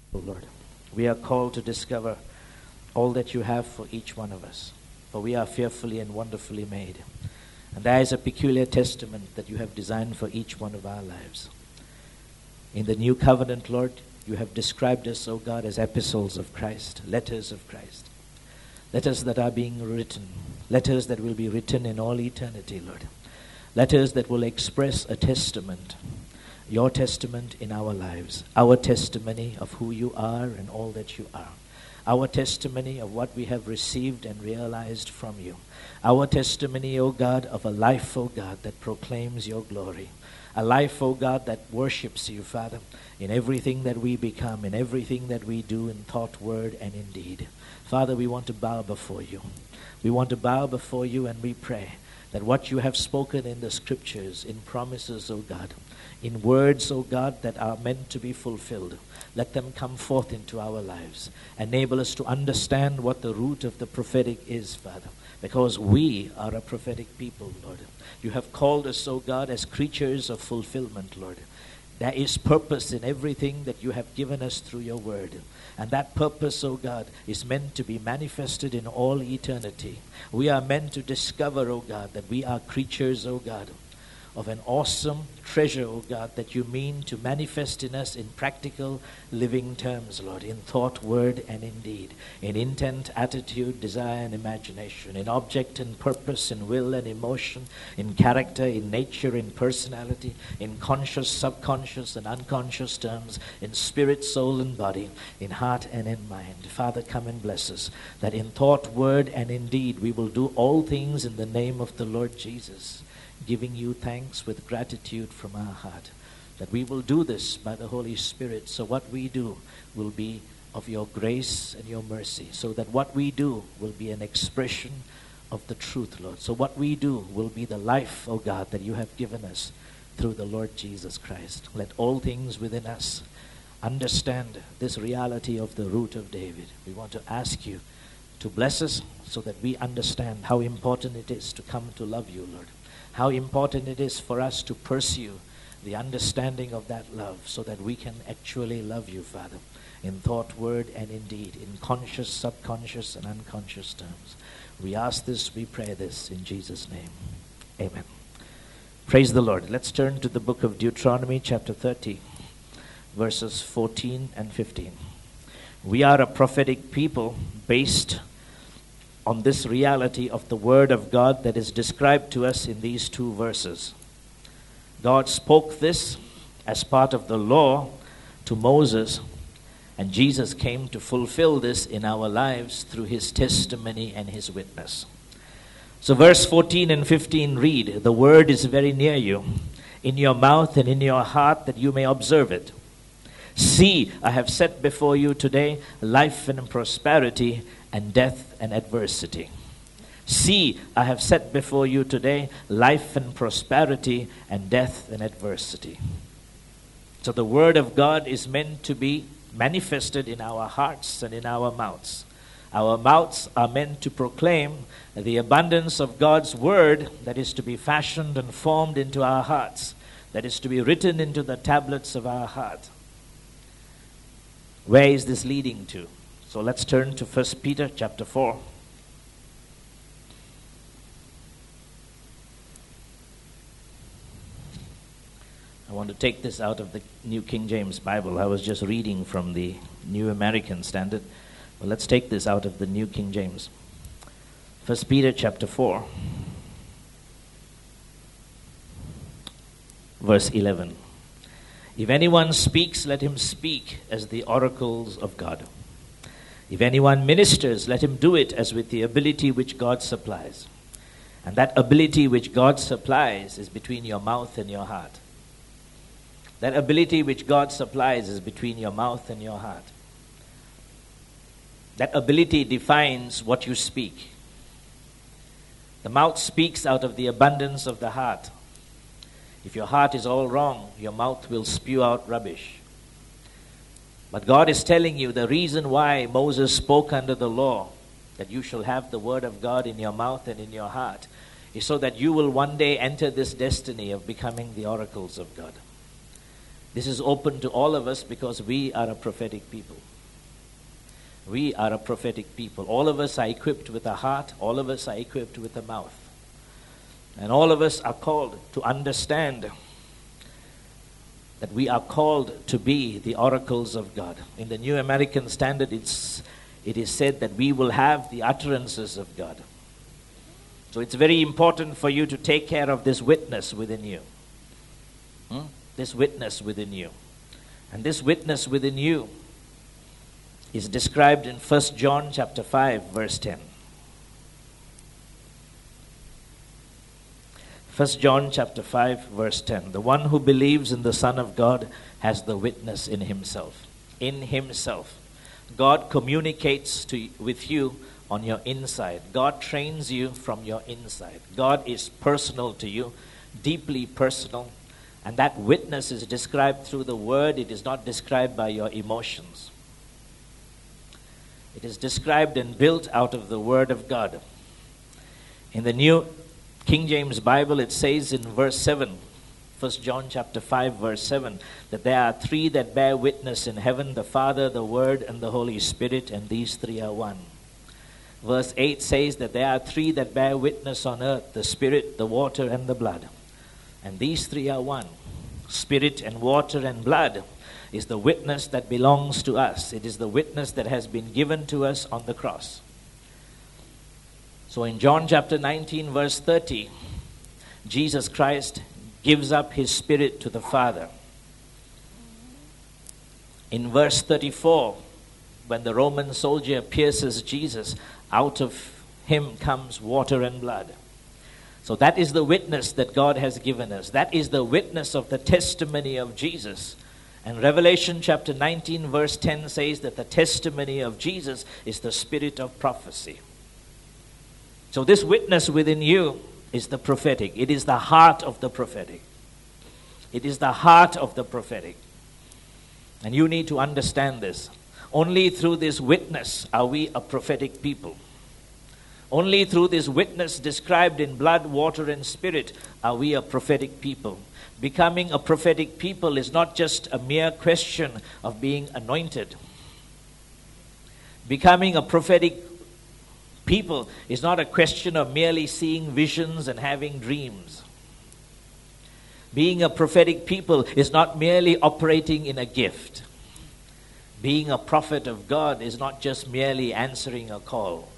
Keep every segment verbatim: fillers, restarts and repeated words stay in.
O Lord. We are called to discover all that you have for each one of us, for we are fearfully and wonderfully made. And there is a peculiar testament that you have designed for each one of our lives. In the new covenant, Lord, you have described us, O God, as epistles of Christ, letters of Christ. Letters that are being written, letters that will be written in all eternity, Lord. Letters that will express a testament, your testament in our lives, our testimony of who you are and all that you are. Our testimony of what we have received and realized from you. Our testimony, O God, of a life, O God, that proclaims your glory. A life, O God, that worships you, Father, in everything that we become, in everything that we do in thought, word, and in deed. Father, we want to bow before you. We want to bow before you, and we pray that what you have spoken in the scriptures, in promises, O God, in words, O God, that are meant to be fulfilled, let them come forth into our lives. Enable us to understand what the root of the prophetic is, Father, because we are a prophetic people, Lord. You have called us, O God, as creatures of fulfillment, Lord. There is purpose in everything that you have given us through your word. And that purpose, O God, is meant to be manifested in all eternity. We are meant to discover, O God, that we are creatures, O God, of an awesome treasure, O God, that you mean to manifest in us in practical, living terms, Lord, in thought, word, and in deed, in intent, attitude, desire, and imagination, in object and purpose, in will and emotion, in character, in nature, in personality, in conscious, subconscious, and unconscious terms, in spirit, soul, and body, in heart and in mind. Father, come and bless us, that in thought, word, and in deed we will do all things in the name of the Lord Jesus, giving you thanks with gratitude from our heart, that we will do this by the Holy Spirit, so what we do will be of your grace and your mercy, so that what we do will be an expression of the truth, Lord. So what we do will be the life, O God, that you have given us through the Lord Jesus Christ. Let all things within us understand this reality of the root of David. We want to ask you to bless us so that we understand how important it is to come to love you, Lord. How important it is for us to pursue the understanding of that love so that we can actually love you, Father, in thought, word, and in deed, in conscious, subconscious, and unconscious terms. We ask this, we pray this in Jesus' name. Amen. Praise the Lord. Let's turn to the book of Deuteronomy, chapter thirty, verses fourteen and fifteen. We are a prophetic people based on this reality of the Word of God that is described to us in these two verses. God spoke this as part of the law to Moses, and Jesus came to fulfill this in our lives through his testimony and his witness. So verse fourteen and fifteen read, "The word is very near you, in your mouth and in your heart, that you may observe it. See, I have set before you today life and prosperity, and death and adversity. See, I have set before you today life and prosperity, and death and adversity." So the word of God is meant to be manifested in our hearts and in our mouths. Our mouths are meant to proclaim the abundance of God's word that is to be fashioned and formed into our hearts, that is to be written into the tablets of our heart. Where is this leading to? So let's turn to First Peter chapter four. I want to take this out of the New King James Bible. I was just reading from the New American Standard. But let's take this out of the New King James. First Peter chapter four, verse eleven. "If anyone speaks, let him speak as the oracles of God. If anyone ministers, let him do it as with the ability which God supplies." And that ability which God supplies is between your mouth and your heart. That ability which God supplies is between your mouth and your heart. That ability defines what you speak. The mouth speaks out of the abundance of the heart. If your heart is all wrong, your mouth will spew out rubbish. But God is telling you the reason why Moses spoke under the law, that you shall have the word of God in your mouth and in your heart, is so that you will one day enter this destiny of becoming the oracles of God. This is open to all of us because we are a prophetic people. We are a prophetic people. All of us are equipped with a heart. All of us are equipped with a mouth. And all of us are called to understand that we are called to be the oracles of God. In the New American Standard, it's, it is said that we will have the utterances of God. So it's very important for you to take care of this witness within you. Hmm? This witness within you. And this witness within you is described in First John chapter five, verse ten. First John chapter five, verse ten. The one who believes in the Son of God has the witness in himself. In himself. God communicates to, with you on your inside. God trains you from your inside. God is personal to you, deeply personal. And that witness is described through the word. It is not described by your emotions. It is described and built out of the word of God. In the New King James Bible, it says in verse seven, First John chapter five, verse seven, that there are three that bear witness in heaven, the Father, the Word, and the Holy Spirit, and these three are one. Verse eight says that there are three that bear witness on earth, the Spirit, the water, and the blood. And these three are one. Spirit and water and blood is the witness that belongs to us. It is the witness that has been given to us on the cross. So in John chapter nineteen, verse thirty, Jesus Christ gives up his spirit to the Father. In verse thirty-four, when the Roman soldier pierces Jesus, out of him comes water and blood. So that is the witness that God has given us. That is the witness of the testimony of Jesus. And Revelation chapter nineteen, verse ten says that the testimony of Jesus is the spirit of prophecy. So this witness within you is the prophetic. It is the heart of the prophetic. It is the heart of the prophetic. And you need to understand this. Only through this witness are we a prophetic people. Only through this witness described in blood, water, and spirit are we a prophetic people. Becoming a prophetic people is not just a mere question of being anointed. Becoming a prophetic people is not a question of merely seeing visions and having dreams. Being a prophetic people is not merely operating in a gift. Being a prophet of God is not just merely answering a call.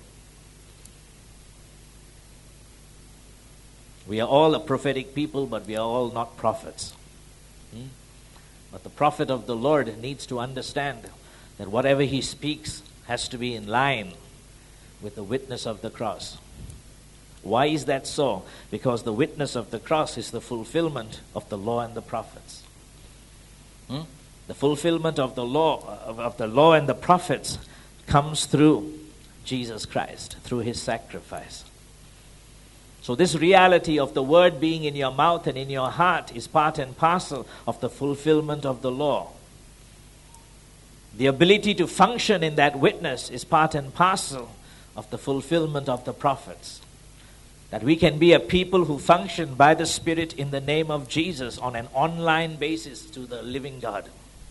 We are all a prophetic people, but we are all not prophets. Hmm? But the prophet of the Lord needs to understand that whatever he speaks has to be in line with the witness of the cross. Why is that so? Because the witness of the cross is the fulfillment of the law and the prophets. Hmm? The fulfillment of the law of, of the law and the prophets comes through Jesus Christ, through his sacrifice. So this reality of the word being in your mouth and in your heart is part and parcel of the fulfillment of the law. The ability to function in that witness is part and parcel of the fulfillment of the prophets. That we can be a people who function by the Spirit in the name of Jesus on an online basis to the living God.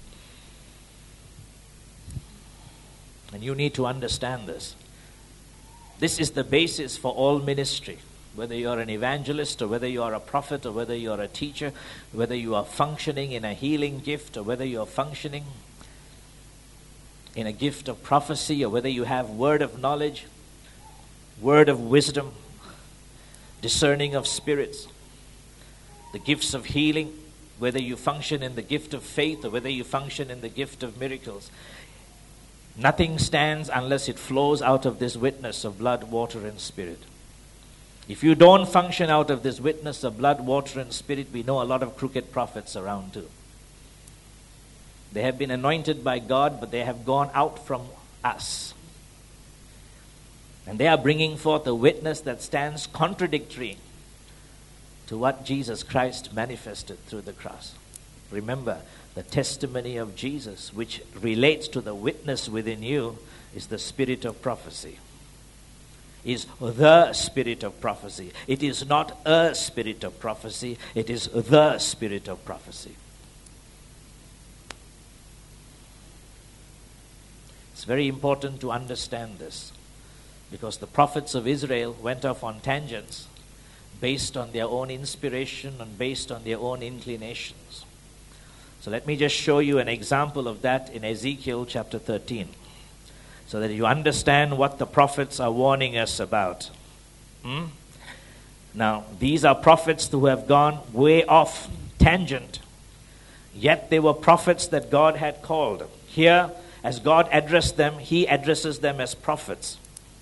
And you need to understand this. This is the basis for all ministry. Whether you are an evangelist, or whether you are a prophet, or whether you are a teacher, whether you are functioning in a healing gift, or whether you are functioning in a gift of prophecy, or whether you have word of knowledge, word of wisdom, discerning of spirits, the gifts of healing, whether you function in the gift of faith, or whether you function in the gift of miracles. Nothing stands unless it flows out of this witness of blood, water, and spirit. If you don't function out of this witness of blood, water, and spirit, we know a lot of crooked prophets around too. They have been anointed by God, but they have gone out from us. And they are bringing forth a witness that stands contradictory to what Jesus Christ manifested through the cross. Remember, the testimony of Jesus, which relates to the witness within you, is the spirit of prophecy. Is the spirit of prophecy. It is not a spirit of prophecy. It is the spirit of prophecy. It's very important to understand this, because the prophets of Israel went off on tangents based on their own inspiration and based on their own inclinations. So let me just show you an example of that in Ezekiel chapter thirteen, so that you understand what the prophets are warning us about. Hmm? Now, these are prophets who have gone way off tangent, yet they were prophets that God had called. Here, as God addressed them, he addresses them as prophets.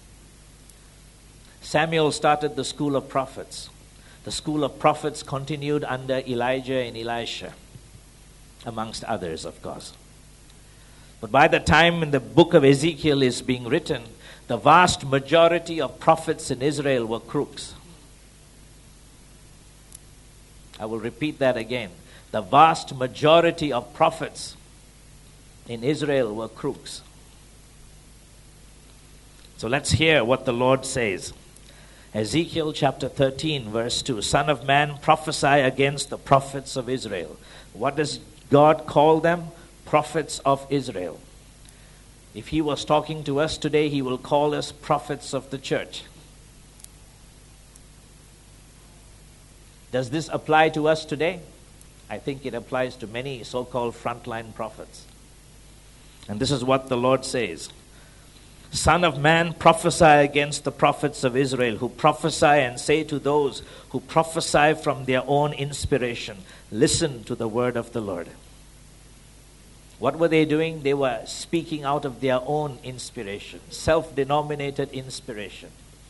Samuel started the school of prophets. The school of prophets continued under Elijah and Elisha, amongst others, of course. But by the time when the book of Ezekiel is being written, the vast majority of prophets in Israel were crooks. I will repeat that again. The vast majority of prophets in Israel were crooks. So let's hear what the Lord says. Ezekiel chapter thirteen, verse two. Son of man, prophesy against the prophets of Israel. What does God call them? Prophets of Israel. If he was talking to us today, he will call us prophets of the church. Does this apply to us today? I think it applies to many so-called frontline prophets. And this is what the Lord says. Son of man, prophesy against the prophets of Israel, who prophesy and say to those who prophesy from their own inspiration, listen to the word of the Lord. What were they doing? They were speaking out of their own inspiration, self-denominated inspiration.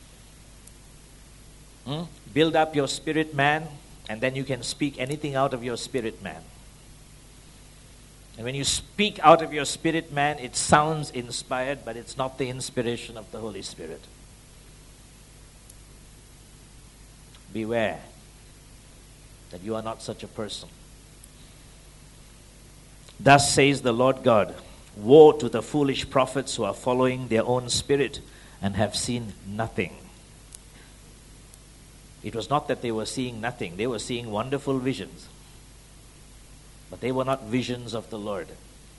Hmm? Build up your spirit man, and then you can speak anything out of your spirit man. And when you speak out of your spirit man, it sounds inspired, but it's not the inspiration of the Holy Spirit. Beware that you are not such a person. Thus says the Lord God, woe to the foolish prophets who are following their own spirit and have seen nothing. It was not that they were seeing nothing. They were seeing wonderful visions. But they were not visions of the Lord.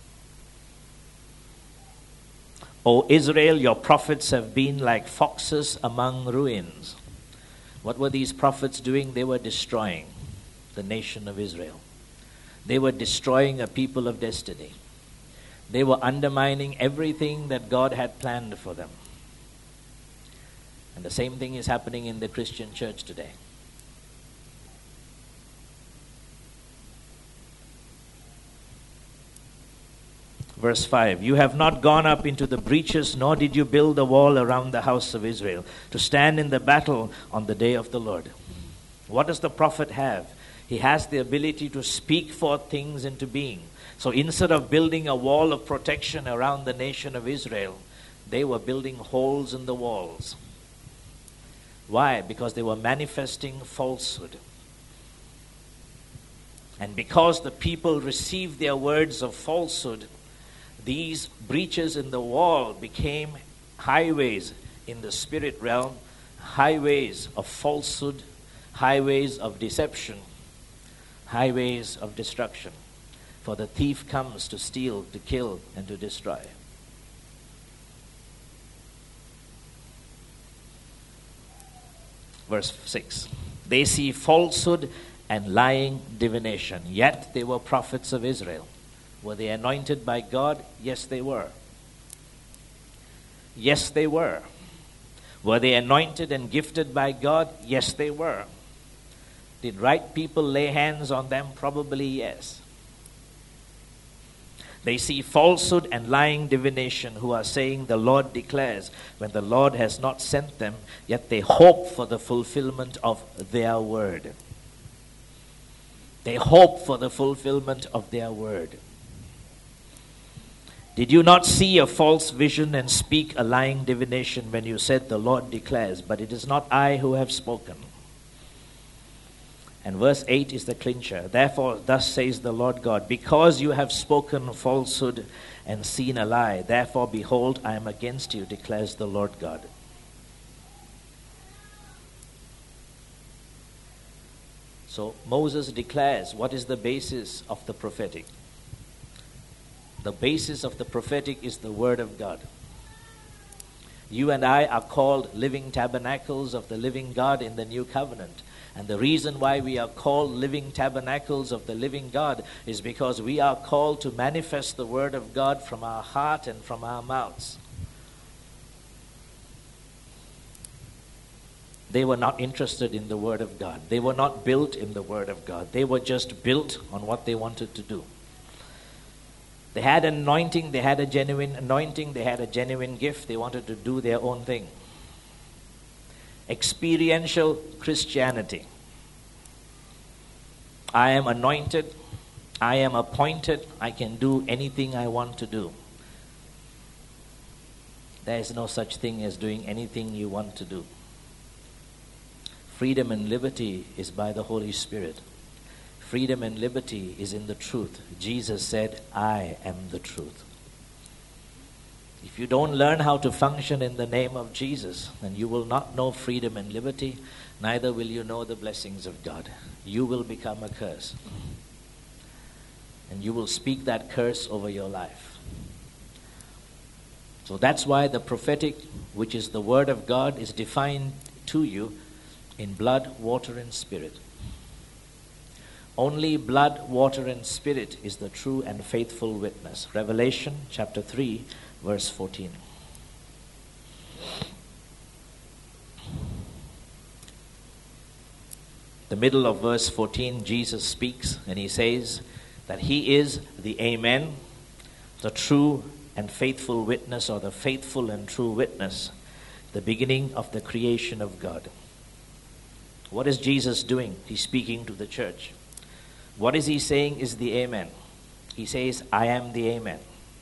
O Israel, your prophets have been like foxes among ruins. What were these prophets doing? They were destroying the nation of Israel. They were destroying a people of destiny. They were undermining everything that God had planned for them. And the same thing is happening in the Christian church today. Verse five, you have not gone up into the breaches, nor did you build a wall around the house of Israel, to stand in the battle on the day of the Lord. What does the prophet have? He has the ability to speak forth things into being. So instead of building a wall of protection around the nation of Israel, they were building holes in the walls. Why? Because they were manifesting falsehood. And because the people received their words of falsehood, these breaches in the wall became highways in the spirit realm, highways of falsehood, highways of deception, highways of destruction. For the thief comes to steal, to kill, and to destroy. Verse six. They see falsehood and lying divination, yet they were prophets of Israel. Were they anointed by God? Yes, they were. Yes, they were. Were they anointed and gifted by God? Yes, they were. Did right people lay hands on them? Probably yes. They see falsehood and lying divination, who are saying the Lord declares, when the Lord has not sent them, yet they hope for the fulfillment of their word. They hope for the fulfillment of their word. Did you not see a false vision and speak a lying divination when you said the Lord declares, but it is not I who have spoken? And verse eight is the clincher. Therefore, thus says the Lord God, because you have spoken falsehood and seen a lie, therefore, behold, I am against you, declares the Lord God. So Moses declares what is the basis of the prophetic. The basis of the prophetic is the Word of God. You and I are called living tabernacles of the living God in the new covenant. And the reason why we are called living tabernacles of the living God is because we are called to manifest the Word of God from our heart and from our mouths. They were not interested in the Word of God. They were not built in the Word of God. They were just built on what they wanted to do. They had an anointing, they had a genuine anointing, they had a genuine gift. They wanted to do their own thing. Experiential Christianity. I am anointed, I am appointed, I can do anything I want to do. There is no such thing as doing anything you want to do. Freedom and liberty is by the Holy Spirit. Freedom and liberty is in the truth. Jesus said, I am the truth. If you don't learn how to function in the name of Jesus, then you will not know freedom and liberty, neither will you know the blessings of God. You will become a curse. And you will speak that curse over your life. So that's why the prophetic, which is the Word of God, is defined to you in blood, water, and spirit. Only blood, water, and spirit is the true and faithful witness. Revelation chapter three, verse fourteen. The middle of verse fourteen, Jesus speaks and he says that he is the Amen, the true and faithful witness, or the faithful and true witness, the beginning of the creation of God. What is Jesus doing? He's speaking to the church. What is he saying is the Amen. He says, I am the Amen.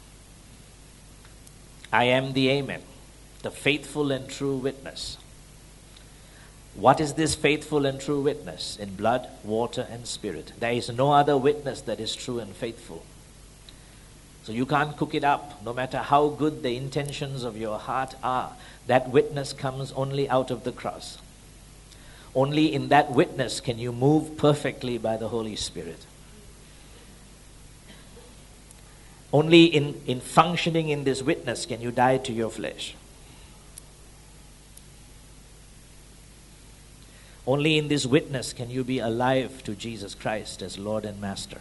I am the Amen, the faithful and true witness. What is this faithful and true witness? In blood, water, and spirit. There is no other witness that is true and faithful. So you can't cook it up. No matter how good the intentions of your heart are, that witness comes only out of the cross. Only in that witness can you move perfectly by the Holy Spirit. Only in, in functioning in this witness can you die to your flesh. Only in this witness can you be alive to Jesus Christ as Lord and Master.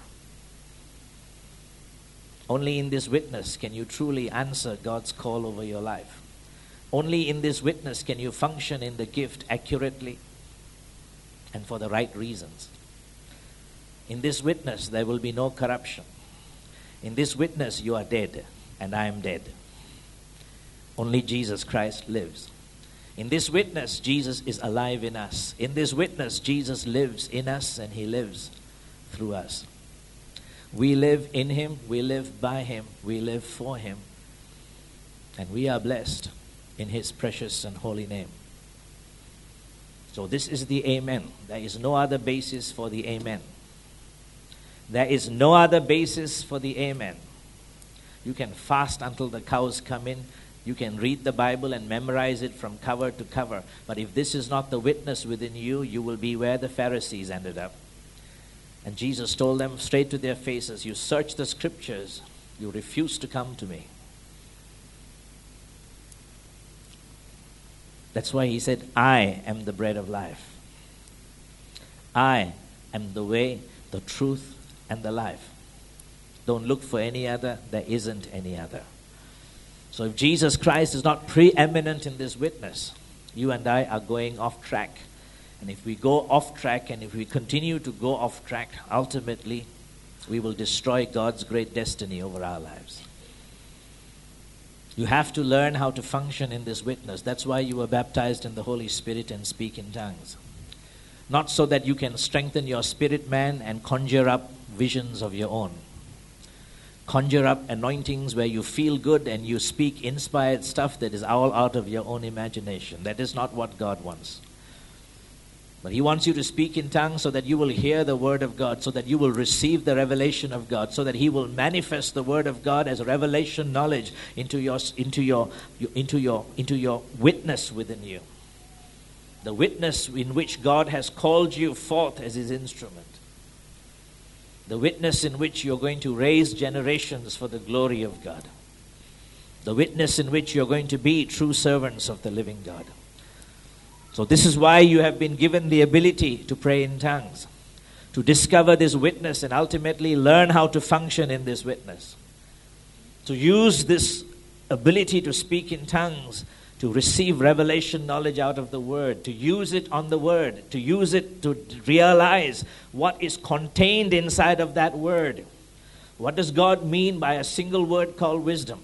Only in this witness can you truly answer God's call over your life. Only in this witness can you function in the gift accurately and for the right reasons. In this witness, there will be no corruption. In this witness, you are dead, and I am dead. Only Jesus Christ lives. In this witness, Jesus is alive in us. In this witness, Jesus lives in us, and he lives through us. We live in him, we live by him, we live for him, and we are blessed in his precious and holy name. So this is the Amen. There is no other basis for the Amen. There is no other basis for the Amen. You can fast until the cows come in. You can read the Bible and memorize it from cover to cover. But if this is not the witness within you, you will be where the Pharisees ended up. And Jesus told them straight to their faces, you search the scriptures, you refuse to come to me. That's why he said, I am the bread of life. I am the way, the truth, and the life. Don't look for any other. There isn't any other. So if Jesus Christ is not preeminent in this witness, you and I are going off track. And if we go off track, and if we continue to go off track, ultimately, we will destroy God's great destiny over our lives. You have to learn how to function in this witness. That's why you were baptized in the Holy Spirit and speak in tongues. Not so that you can strengthen your spirit man and conjure up visions of your own. Conjure up anointings where you feel good and you speak inspired stuff that is all out of your own imagination. That is not what God wants. But he wants you to speak in tongues so that you will hear the word of God, so that you will receive the revelation of God, so that he will manifest the word of God as revelation knowledge into your into your into your into your witness within you. The witness in which God has called you forth as his instrument. The witness in which you're going to raise generations for the glory of God. The witness in which you're going to be true servants of the living God. So this is why you have been given the ability to pray in tongues, to discover this witness and ultimately learn how to function in this witness. To use this ability to speak in tongues, to receive revelation knowledge out of the Word, to use it on the Word, to use it to realize what is contained inside of that Word. What does God mean by a single word called wisdom?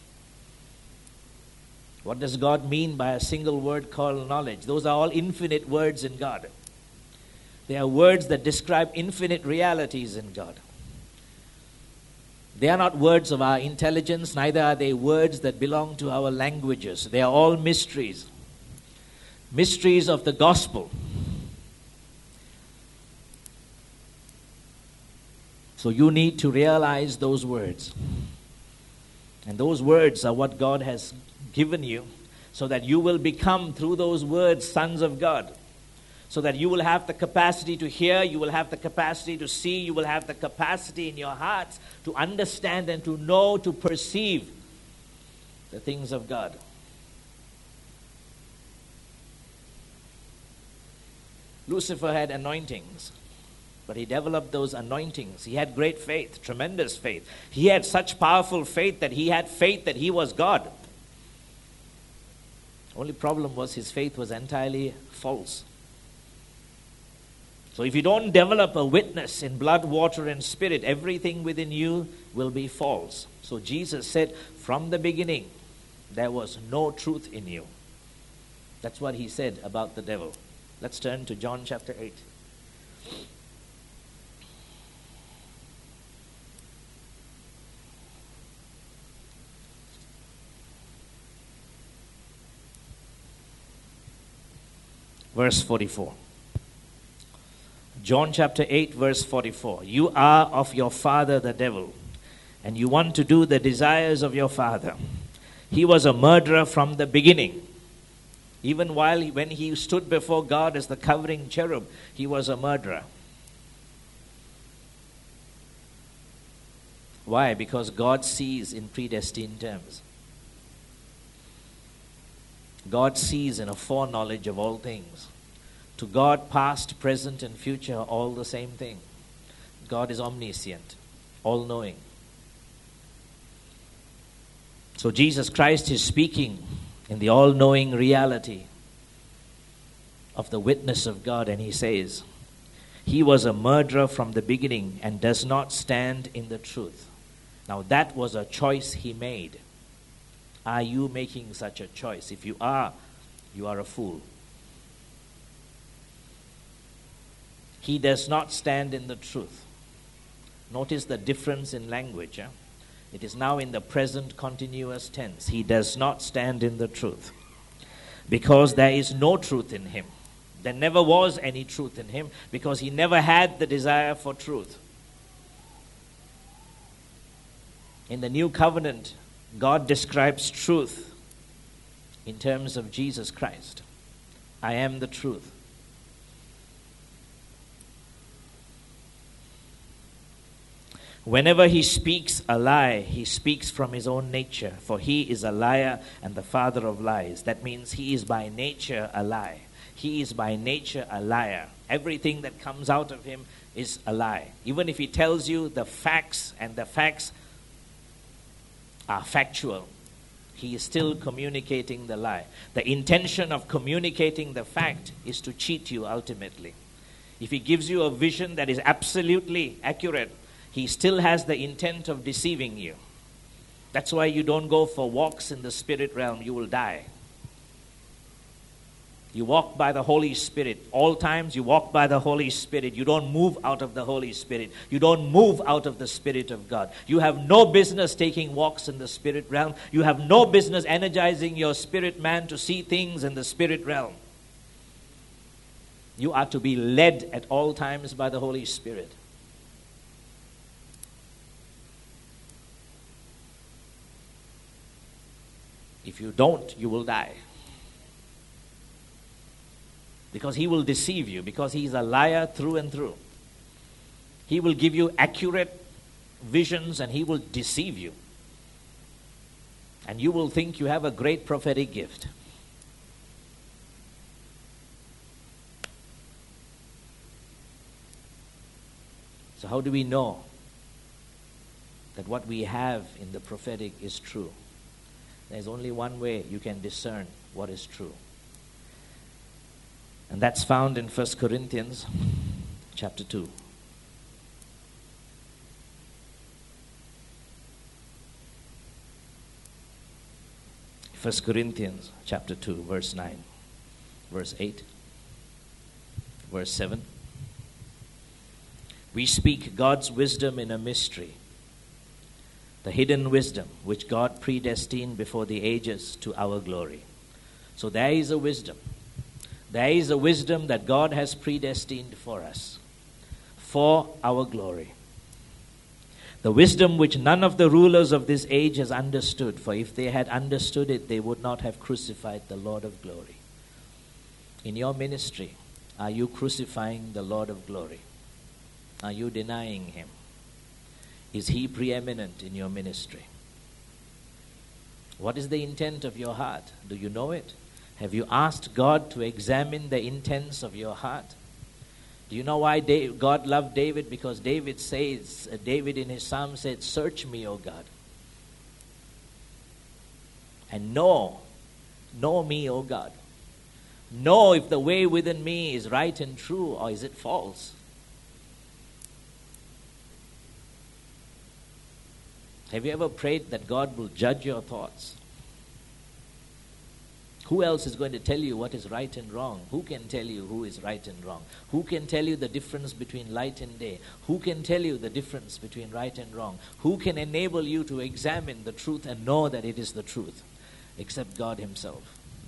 What does God mean by a single word called knowledge? Those are all infinite words in God. They are words that describe infinite realities in God. They are not words of our intelligence, neither are they words that belong to our languages. They are all mysteries. Mysteries of the gospel. So you need to realize those words. And those words are what God has given you, so that you will become, through those words, sons of God. So that you will have the capacity to hear, you will have the capacity to see, you will have the capacity in your hearts to understand and to know, to perceive the things of God. Lucifer had anointings, but he developed those anointings. He had great faith, tremendous faith. He had such powerful faith that he had faith that he was God. Only problem was his faith was entirely false. So if you don't develop a witness in blood, water, and spirit, everything within you will be false. So Jesus said, from the beginning, there was no truth in you. That's what he said about the devil. Let's turn to John chapter eight. Verse forty-four. John chapter eight, verse forty-four. You are of your father the devil, and you want to do the desires of your father. He was a murderer from the beginning. Even while he, when he stood before God as the covering cherub, he was a murderer. Why? Because God sees in predestined terms. God sees in a foreknowledge of all things. To God, past, present, and future are all the same thing. God is omniscient, all-knowing. So Jesus Christ is speaking in the all-knowing reality of the witness of God, and he says, he was a murderer from the beginning and does not stand in the truth. Now that was a choice he made. Are you making such a choice? If you are, you are a fool. He does not stand in the truth. Notice the difference in language. Eh? It is now in the present continuous tense. He does not stand in the truth. Because there is no truth in him. There never was any truth in him, because he never had the desire for truth. In the new covenant, God describes truth in terms of Jesus Christ. I am the truth. Whenever he speaks a lie, he speaks from his own nature, for he is a liar and the father of lies. That means he is by nature a lie. He is by nature a liar. Everything that comes out of him is a lie. Even if he tells you the facts and the facts are factual, he is still communicating the lie. The intention of communicating the fact is to cheat you ultimately. If he gives you a vision that is absolutely accurate, he still has the intent of deceiving you. That's why you don't go for walks in the spirit realm. You will die. You walk by the Holy Spirit. All times you walk by the Holy Spirit. You don't move out of the Holy Spirit. You don't move out of the Spirit of God. You have no business taking walks in the spirit realm. You have no business energizing your spirit man to see things in the spirit realm. You are to be led at all times by the Holy Spirit. If you don't, you will die. Because he will deceive you, because he is a liar through and through. He will give you accurate visions and he will deceive you. And you will think you have a great prophetic gift. So how do we know that what we have in the prophetic is true? There's only one way you can discern what is true. And that's found in First Corinthians chapter two. First Corinthians chapter two, verse nine, verse eight, verse seven. We speak God's wisdom in a mystery, the hidden wisdom which God predestined before the ages to our glory. So there is a wisdom. There is a wisdom that God has predestined for us, for our glory. The wisdom which none of the rulers of this age has understood, for if they had understood it, they would not have crucified the Lord of glory. In your ministry, are you crucifying the Lord of glory? Are you denying him? Is he preeminent in your ministry? What is the intent of your heart? Do you know it? Have you asked God to examine the intents of your heart? Do you know why God loved David? Because David says, David in his psalm said, "Search me, O God, and know, know me, O God. Know if the way within me is right and true, or is it false." Have you ever prayed that God will judge your thoughts? Who else is going to tell you what is right and wrong? Who can tell you who is right and wrong? Who can tell you the difference between light and day? Who can tell you the difference between right and wrong? Who can enable you to examine the truth and know that it is the truth? Except God himself.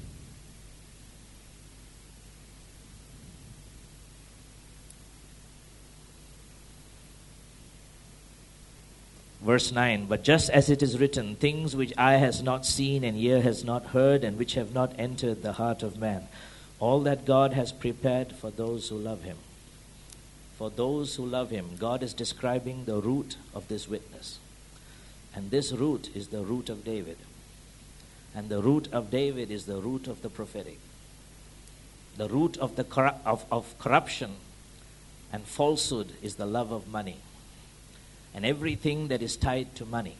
Verse nine, but just as it is written, things which eye has not seen and ear has not heard and which have not entered the heart of man, all that God has prepared for those who love him. For those who love him, God is describing the root of this witness. And this root is the root of David. And the root of David is the root of the prophetic. The root of, the corru- of, of corruption and falsehood is the love of money. And everything that is tied to money.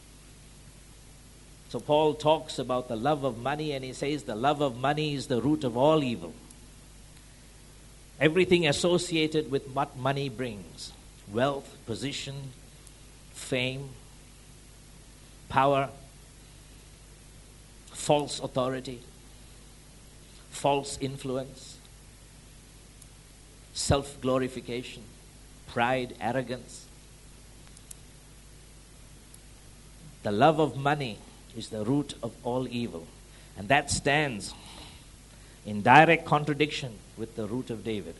So Paul talks about the love of money, and he says the love of money is the root of all evil. Everything associated with what money brings: wealth, position, fame, power, false authority, false influence, self-glorification, pride, arrogance. The love of money is the root of all evil. And that stands in direct contradiction with the root of David.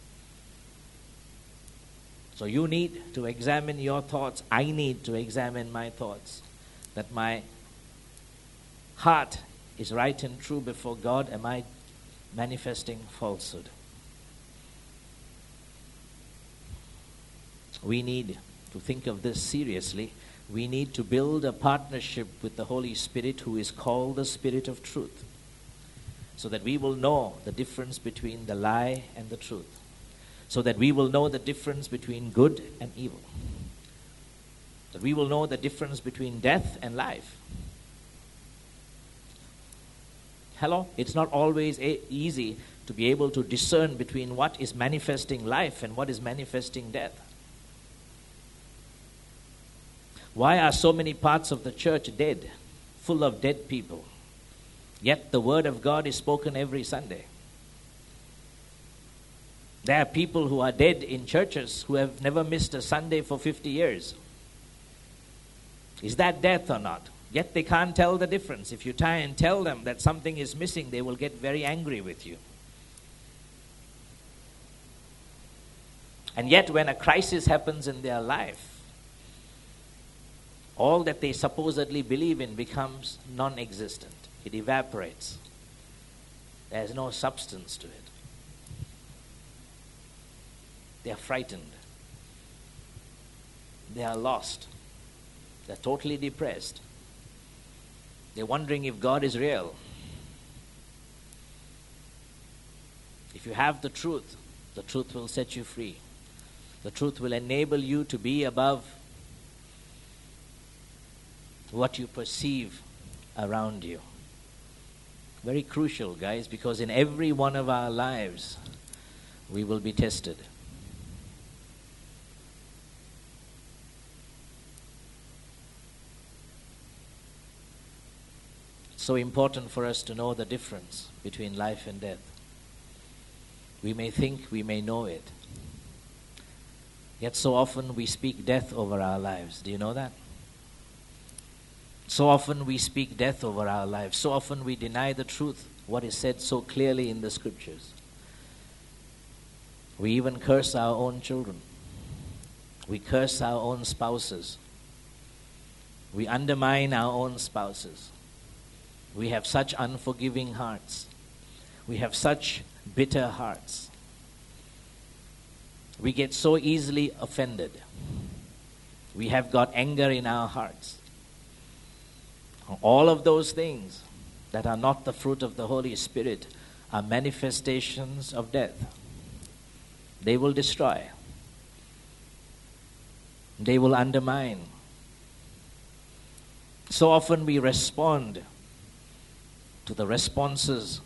So you need to examine your thoughts. I need to examine my thoughts. That my heart is right and true before God. Am I manifesting falsehood? We need to think of this seriously. We need to build a partnership with the Holy Spirit, who is called the Spirit of Truth, so that we will know the difference between the lie and the truth, so that we will know the difference between good and evil, that we will know the difference between death and life. Hello? It's not always a- easy to be able to discern between what is manifesting life and what is manifesting death. Why are so many parts of the church dead, full of dead people? Yet the word of God is spoken every Sunday. There are people who are dead in churches who have never missed a Sunday for fifty years. Is that death or not? Yet they can't tell the difference. If you try and tell them that something is missing, they will get very angry with you. And yet when a crisis happens in their life, all that they supposedly believe in becomes non-existent. It evaporates. There's no substance to it. They are frightened. They are lost. They're totally depressed. They're wondering if God is real. If you have the truth, the truth will set you free. The truth will enable you to be above what you perceive around you. Very crucial, guys, because in every one of our lives, we will be tested. It's so important for us to know the difference between life and death. We may think we may know it. Yet so often we speak death over our lives. Do you know that? So often we speak death over our lives. So often we deny the truth, what is said so clearly in the scriptures. We even curse our own children. We curse our own spouses. We undermine our own spouses. We have such unforgiving hearts. We have such bitter hearts. We get so easily offended. We have got anger in our hearts. All of those things that are not the fruit of the Holy Spirit are manifestations of death. They will destroy. They will undermine. So often we respond to the responses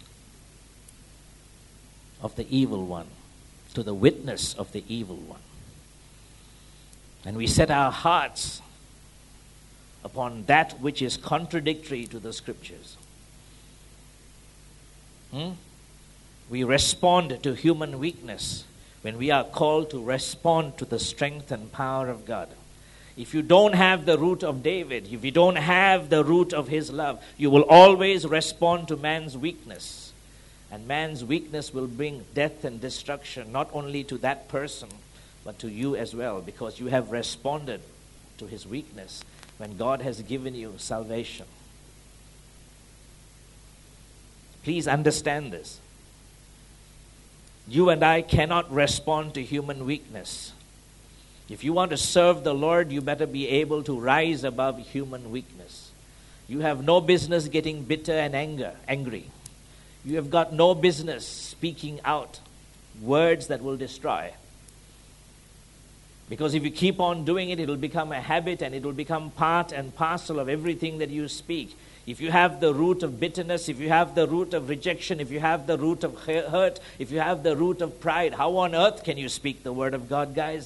of the evil one, to the witness of the evil one. And we set our hearts upon that which is contradictory to the scriptures. Hmm? We respond to human weakness when we are called to respond to the strength and power of God. If you don't have the root of David, if you don't have the root of his love, you will always respond to man's weakness. And man's weakness will bring death and destruction, not only to that person, but to you as well, because you have responded to his weakness when God has given you salvation. Please understand this. You and I cannot respond to human weakness. If you want to serve the Lord, you better be able to rise above human weakness. You have no business getting bitter and anger, angry. You have got no business speaking out words that will destroy. Because if you keep on doing it, it will become a habit and it will become part and parcel of everything that you speak. If you have the root of bitterness, if you have the root of rejection, if you have the root of hurt, if you have the root of pride, how on earth can you speak the word of God, guys?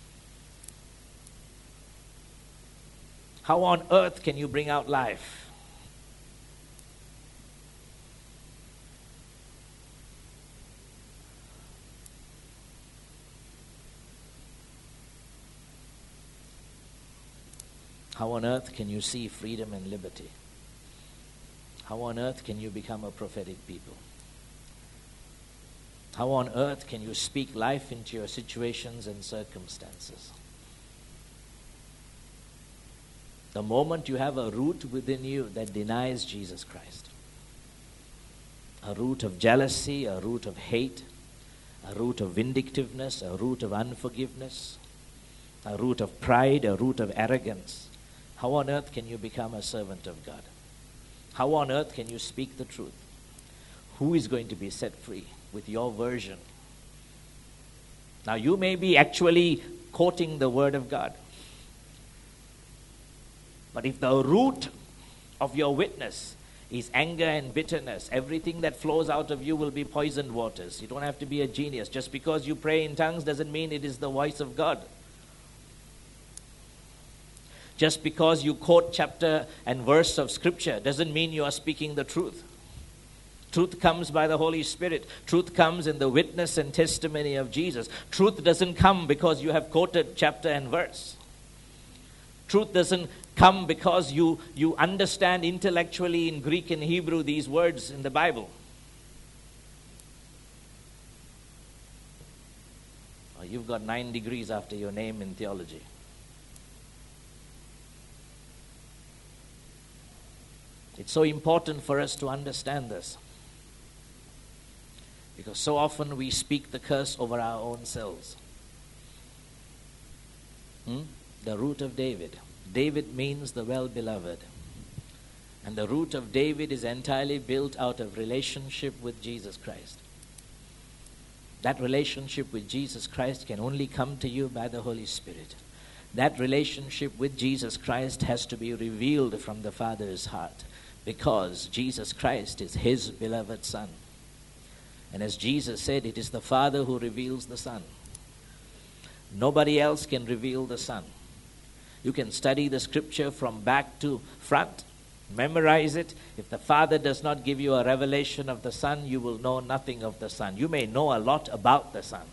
How on earth can you bring out life? How on earth can you see freedom and liberty? How on earth can you become a prophetic people? How on earth can you speak life into your situations and circumstances? The moment you have a root within you that denies Jesus Christ, a root of jealousy, a root of hate, a root of vindictiveness, a root of unforgiveness, a root of pride, a root of arrogance, how on earth can you become a servant of God? How on earth can you speak the truth? Who is going to be set free with your version? Now you may be actually quoting the word of God. But if the root of your witness is anger and bitterness, everything that flows out of you will be poisoned waters. You don't have to be a genius. Just because you pray in tongues doesn't mean it is the voice of God. Just because you quote chapter and verse of scripture doesn't mean you are speaking the truth. Truth comes by the Holy Spirit. Truth comes in the witness and testimony of Jesus. Truth doesn't come because you have quoted chapter and verse. Truth doesn't come because you, you understand intellectually in Greek and Hebrew these words in the Bible. Oh, you've got nine degrees after your name in theology. It's so important for us to understand this. Because so often we speak the curse over our own selves. Hmm? The root of David. David means the well-beloved. And the root of David is entirely built out of relationship with Jesus Christ. That relationship with Jesus Christ can only come to you by the Holy Spirit. That relationship with Jesus Christ has to be revealed from the Father's heart, because Jesus Christ is his beloved Son. And as Jesus said, it is the Father who reveals the Son. Nobody else can reveal the Son. You can study the scripture from back to front, memorize it. If the Father does not give you a revelation of the Son, you will know nothing of the Son. You may know a lot about the Son.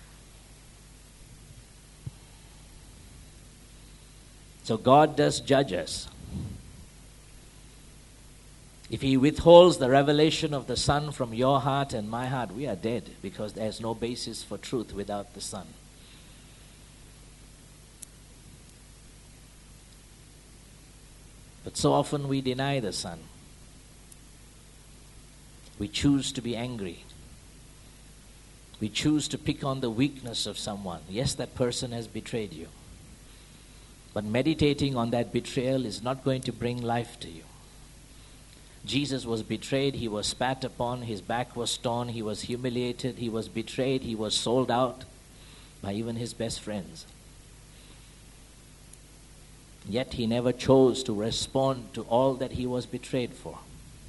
So God does judge us. If he withholds the revelation of the Son from your heart and my heart, we are dead, because there is no basis for truth without the Son. But so often we deny the Son. We choose to be angry. We choose to pick on the weakness of someone. Yes, that person has betrayed you. But meditating on that betrayal is not going to bring life to you. Jesus was betrayed, he was spat upon, his back was torn, he was humiliated, he was betrayed, he was sold out by even his best friends. Yet he never chose to respond to all that he was betrayed for.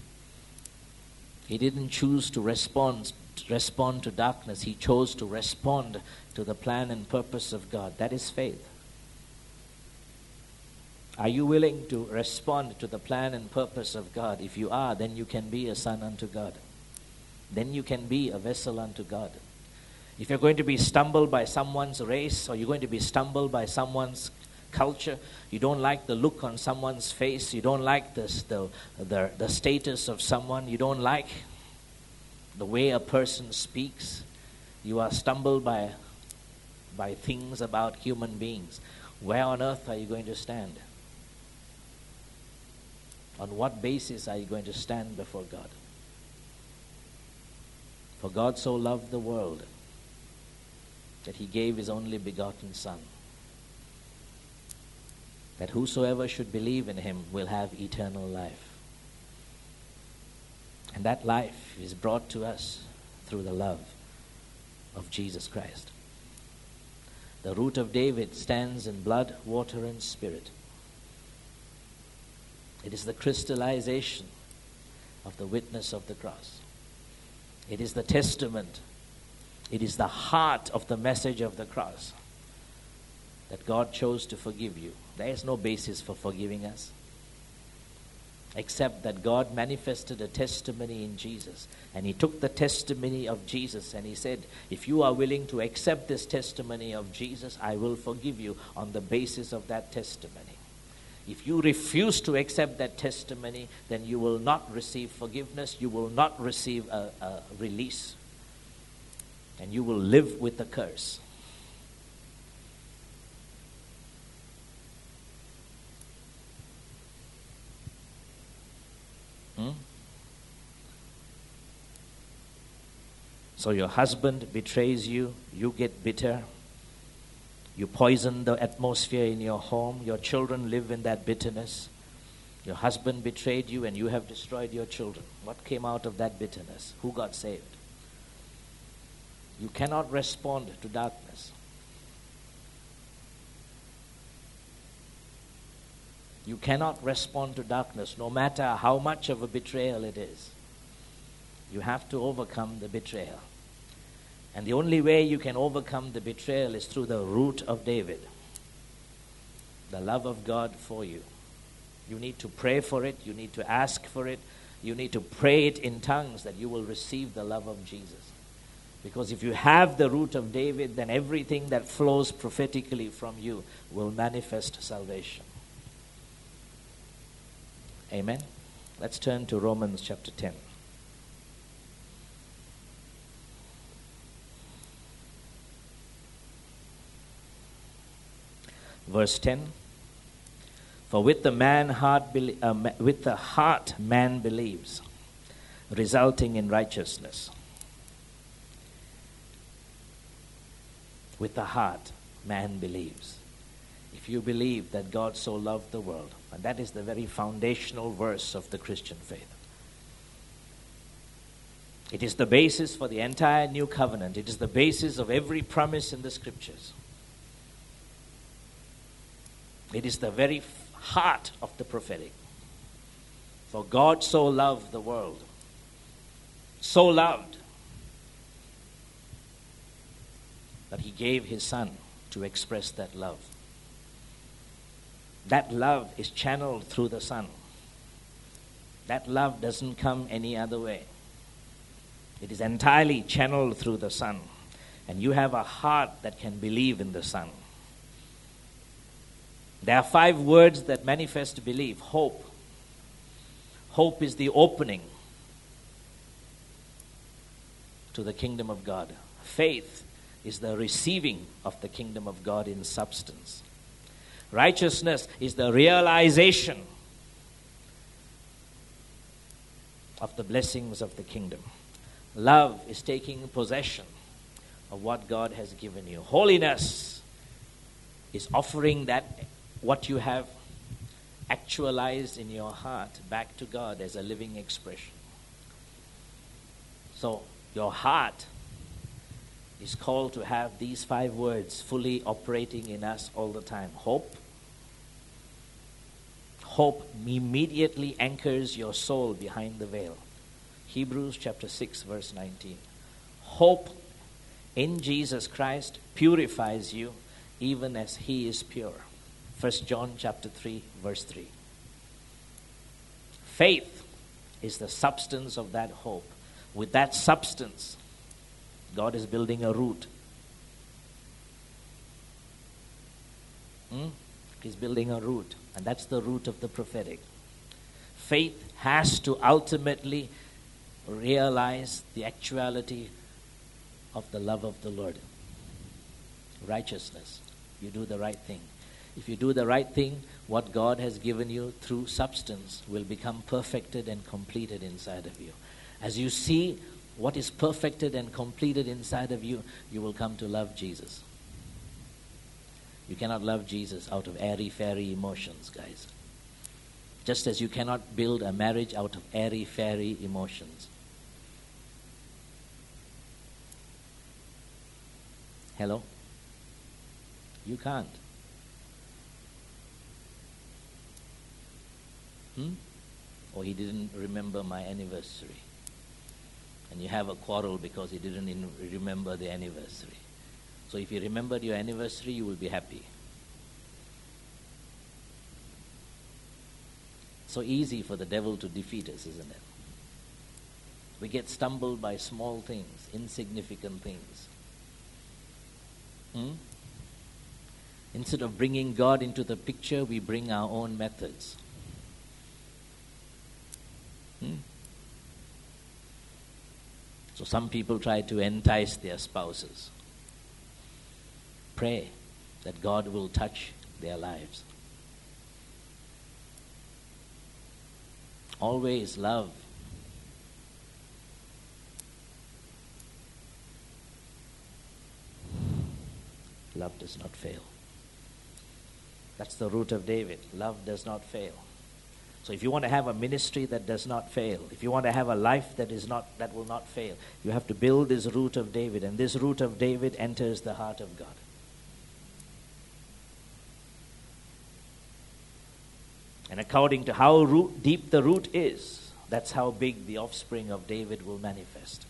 He didn't choose to respond, respond to darkness. He chose to respond to the plan and purpose of God. That is faith. Are you willing to respond to the plan and purpose of God? If you are, then you can be a son unto God. Then you can be a vessel unto God. If you're going to be stumbled by someone's race, or you're going to be stumbled by someone's culture, you don't like the look on someone's face, you don't like this, the, the, the status of someone, you don't like the way a person speaks, you are stumbled by, by things about human beings, where on earth are you going to stand? On what basis are you going to stand before God? For God so loved the world that he gave his only begotten Son, that whosoever should believe in him will have eternal life. And that life is brought to us through the love of Jesus Christ. The root of David stands in blood, water, and spirit. It is the crystallization of the witness of the cross. It is the testament. It is the heart of the message of the cross, that God chose to forgive you. There is no basis for forgiving us, except that God manifested a testimony in Jesus. And he took the testimony of Jesus and he said, if you are willing to accept this testimony of Jesus, I will forgive you on the basis of that testimony. If you refuse to accept that testimony, then you will not receive forgiveness, you will not receive a, a release, and you will live with the curse. Hmm? So your husband betrays you, you get bitter. You poison the atmosphere in your home. Your children live in that bitterness. Your husband betrayed you and you have destroyed your children. What came out of that bitterness? Who got saved? You cannot respond to darkness. You cannot respond to darkness, no matter how much of a betrayal it is. You have to overcome the betrayal. And the only way you can overcome the betrayal is through the root of David, the love of God for you. You need to pray for it. You need to ask for it. You need to pray it in tongues that you will receive the love of Jesus. Because if you have the root of David, then everything that flows prophetically from you will manifest salvation. Amen. Let's turn to Romans chapter ten. Verse ten. For with the man heart, uh, with the heart man believes, resulting in righteousness. With the heart man believes. If if you believe that God so loved the world, and that is the very foundational verse of the Christian faith. It is the basis for the entire new covenant. It is the basis of every promise in the scriptures. It is the very heart of the prophetic. For God so loved the world, so loved, that he gave his Son to express that love. That love is channeled through the Son. That love doesn't come any other way. It is entirely channeled through the Son. And you have a heart that can believe in the Son. There are five words that manifest belief. Hope. Hope is the opening to the kingdom of God. Faith is the receiving of the kingdom of God in substance. Righteousness is the realization of the blessings of the kingdom. Love is taking possession of what God has given you. Holiness is offering that what you have actualized in your heart back to God as a living expression. So your heart is called to have these five words fully operating in us all the time. Hope. Hope immediately anchors your soul behind the veil. Hebrews chapter six verse nineteen. Hope in Jesus Christ purifies you even as he is pure. First John chapter three verse three. Faith is the substance of that hope. With that substance, God is building a root. Hmm? He's building a root, and that's the root of the prophetic. Faith has to ultimately realize the actuality of the love of the Lord. Righteousness. You do the right thing. If you do the right thing, what God has given you through substance will become perfected and completed inside of you. As you see what is perfected and completed inside of you, you will come to love Jesus. You cannot love Jesus out of airy-fairy emotions, guys. Just as you cannot build a marriage out of airy-fairy emotions. Hello? You can't. Hmm? Or he didn't remember my anniversary. And you have a quarrel because he didn't in- remember the anniversary. So if you remembered your anniversary, you will be happy. So easy for the devil to defeat us, isn't it? We get stumbled by small things, insignificant things. Hmm? Instead of bringing God into the picture, we bring our own methods. Hmm? So some people try to entice their spouses. Pray that God will touch their lives. Always love. Love does not fail. That's the root of David. Love does not fail. So if you want to have a ministry that does not fail, if you want to have a life that is not that will not fail, you have to build this root of David, and this root of David enters the heart of God. And according to how root, deep the root is, that's how big the offspring of David will manifest.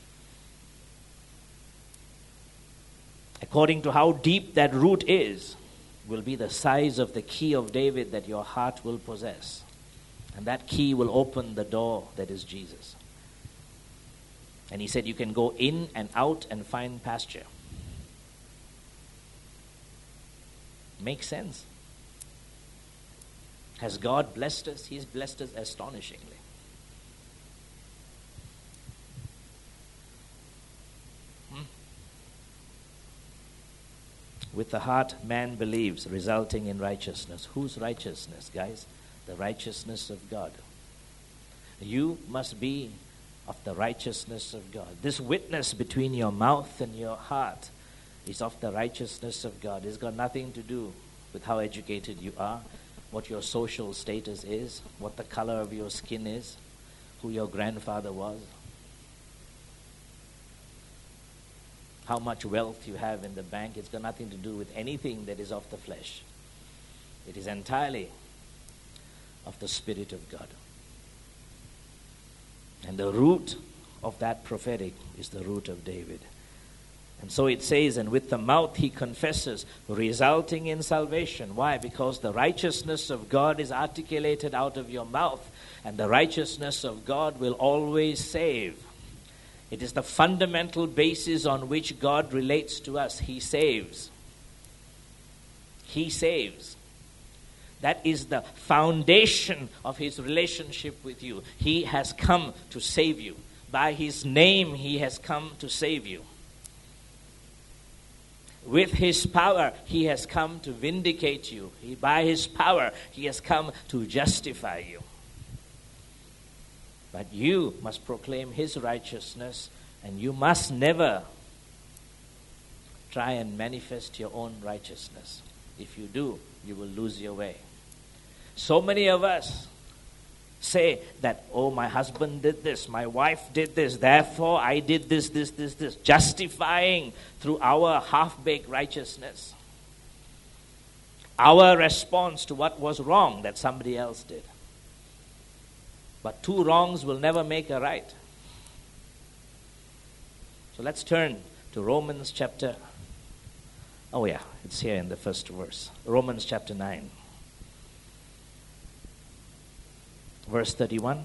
According to how deep that root is, will be the size of the key of David that your heart will possess. And that key will open the door that is Jesus. And he said you can go in and out and find pasture. Makes sense. Has God blessed us? He's blessed us astonishingly. Hmm? With the heart, man believes, resulting in righteousness. Whose righteousness, guys? The righteousness of God. You must be of the righteousness of God. This witness between your mouth and your heart is of the righteousness of God. It's got nothing to do with how educated you are, what your social status is, what the color of your skin is, who your grandfather was, how much wealth you have in the bank. It's got nothing to do with anything that is of the flesh. It is entirely of the Spirit of God. And the root of that prophetic is the root of David. And so it says, and with the mouth he confesses, resulting in salvation. Why? Because the righteousness of God is articulated out of your mouth, and the righteousness of God will always save. It is the fundamental basis on which God relates to us. He saves. He saves. That is the foundation of his relationship with you. He has come to save you. By his name, he has come to save you. With his power, he has come to vindicate you. He, by his power, he has come to justify you. But you must proclaim his righteousness, and you must never try and manifest your own righteousness. If you do, you will lose your way. So many of us say that, oh, my husband did this, my wife did this, therefore I did this, this, this, this, justifying through our half-baked righteousness our response to what was wrong that somebody else did. But two wrongs will never make a right. So let's turn to Romans chapter, oh yeah, it's here in the first verse. Romans chapter nine. Verse thirty-one.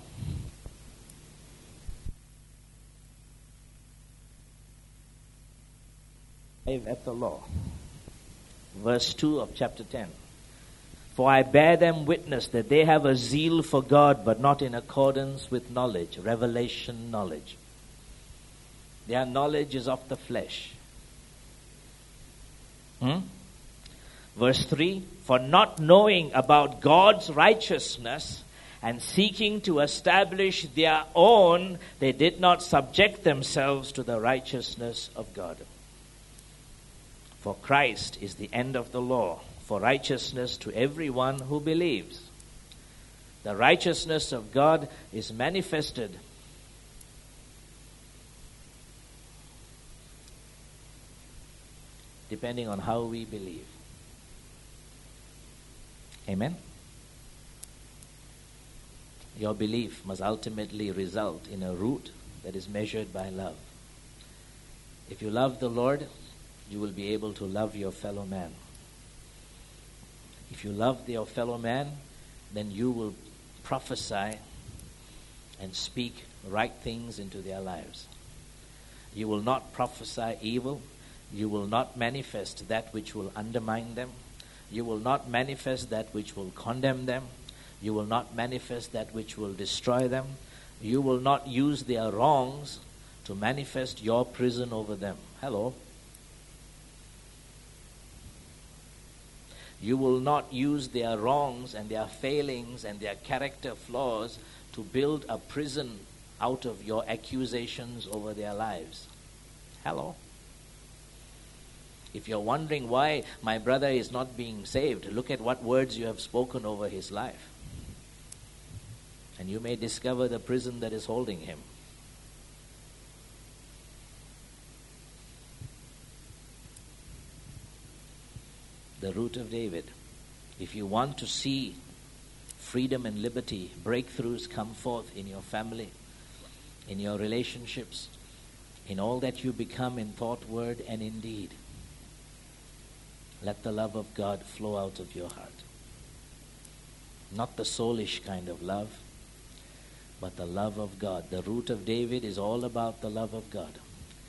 At the law. Verse two of chapter ten. For I bear them witness that they have a zeal for God, but not in accordance with knowledge, revelation knowledge. Their knowledge is of the flesh. Hmm? Verse three. For not knowing about God's righteousness and seeking to establish their own, they did not subject themselves to the righteousness of God. For Christ is the end of the law, for righteousness to everyone who believes. The righteousness of God is manifested depending on how we believe. Amen? Your belief must ultimately result in a root that is measured by love. If you love the Lord, you will be able to love your fellow man. If you love your fellow man, then you will prophesy and speak right things into their lives. You will not prophesy evil. You will not manifest that which will undermine them. You will not manifest that which will condemn them. You will not manifest that which will destroy them. You will not use their wrongs to manifest your prison over them. Hello. You will not use their wrongs and their failings and their character flaws to build a prison out of your accusations over their lives. Hello. If you're wondering why my brother is not being saved, look at what words you have spoken over his life. And you may discover the prison that is holding him. The root of David. If you want to see freedom and liberty, breakthroughs come forth in your family, in your relationships, in all that you become in thought, word, and in deed, let the love of God flow out of your heart. Not the soulish kind of love, but the love of God. The root of David is all about the love of God.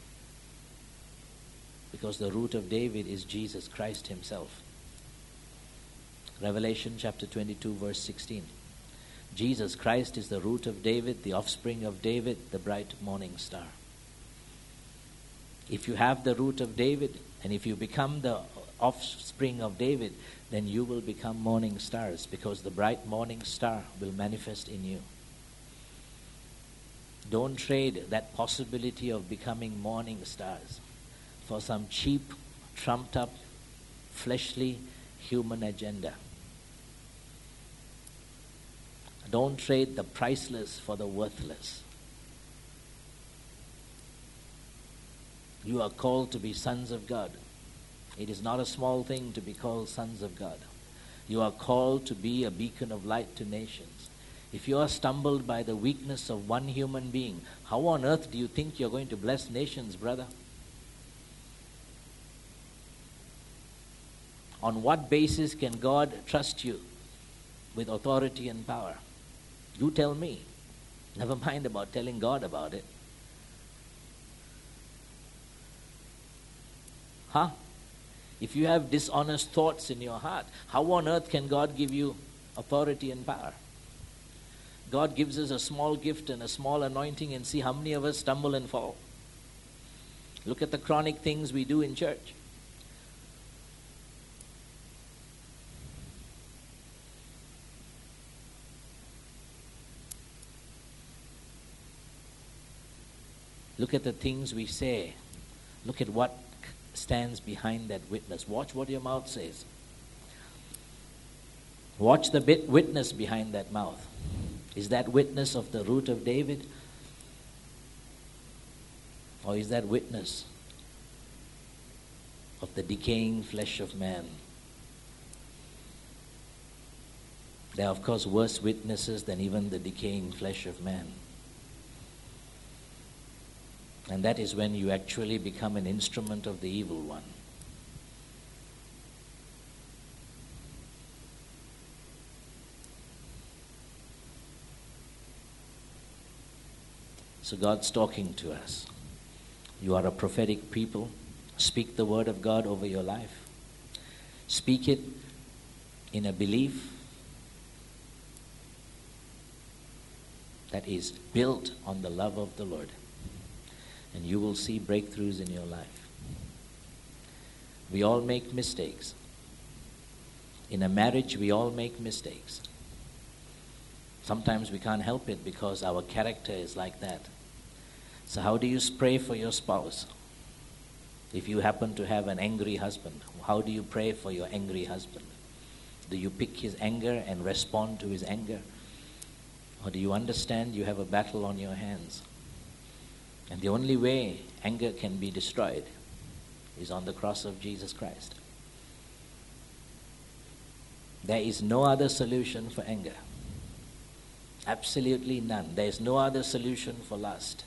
Because the root of David is Jesus Christ himself. Revelation chapter twenty-two, verse sixteen. Jesus Christ is the root of David, the offspring of David, the bright morning star. If you have the root of David, and if you become the offspring of David, then you will become morning stars, because the bright morning star will manifest in you. Don't trade that possibility of becoming morning stars for some cheap, trumped up, fleshly, human agenda. Don't trade the priceless for the worthless. You are called to be sons of God. It is not a small thing to be called sons of God. You are called to be a beacon of light to nations. If you are stumbled by the weakness of one human being, how on earth do you think you're going to bless nations, brother? On what basis can God trust you with authority and power? You tell me. Never mind about telling God about it. Huh? If you have dishonest thoughts in your heart, how on earth can God give you authority and power? God gives us a small gift and a small anointing, and see how many of us stumble and fall. Look at the chronic things we do in church. Look at the things we say. Look at what stands behind that witness. Watch what your mouth says. Watch the bit witness behind that mouth. Is that witness of the root of David? Or is that witness of the decaying flesh of man? There are, of course, worse witnesses than even the decaying flesh of man. And that is when you actually become an instrument of the evil one. So God's talking to us. You are a prophetic people. Speak the word of God over your life. Speak it in a belief that is built on the love of the Lord. And you will see breakthroughs in your life. We all make mistakes. In a marriage, we all make mistakes. Sometimes we can't help it because our character is like that. So how do you pray for your spouse? If you happen to have an angry husband, how do you pray for your angry husband? Do you pick his anger and respond to his anger? Or do you understand you have a battle on your hands? And the only way anger can be destroyed is on the cross of Jesus Christ. There is no other solution for anger. Absolutely none. There is no other solution for lust.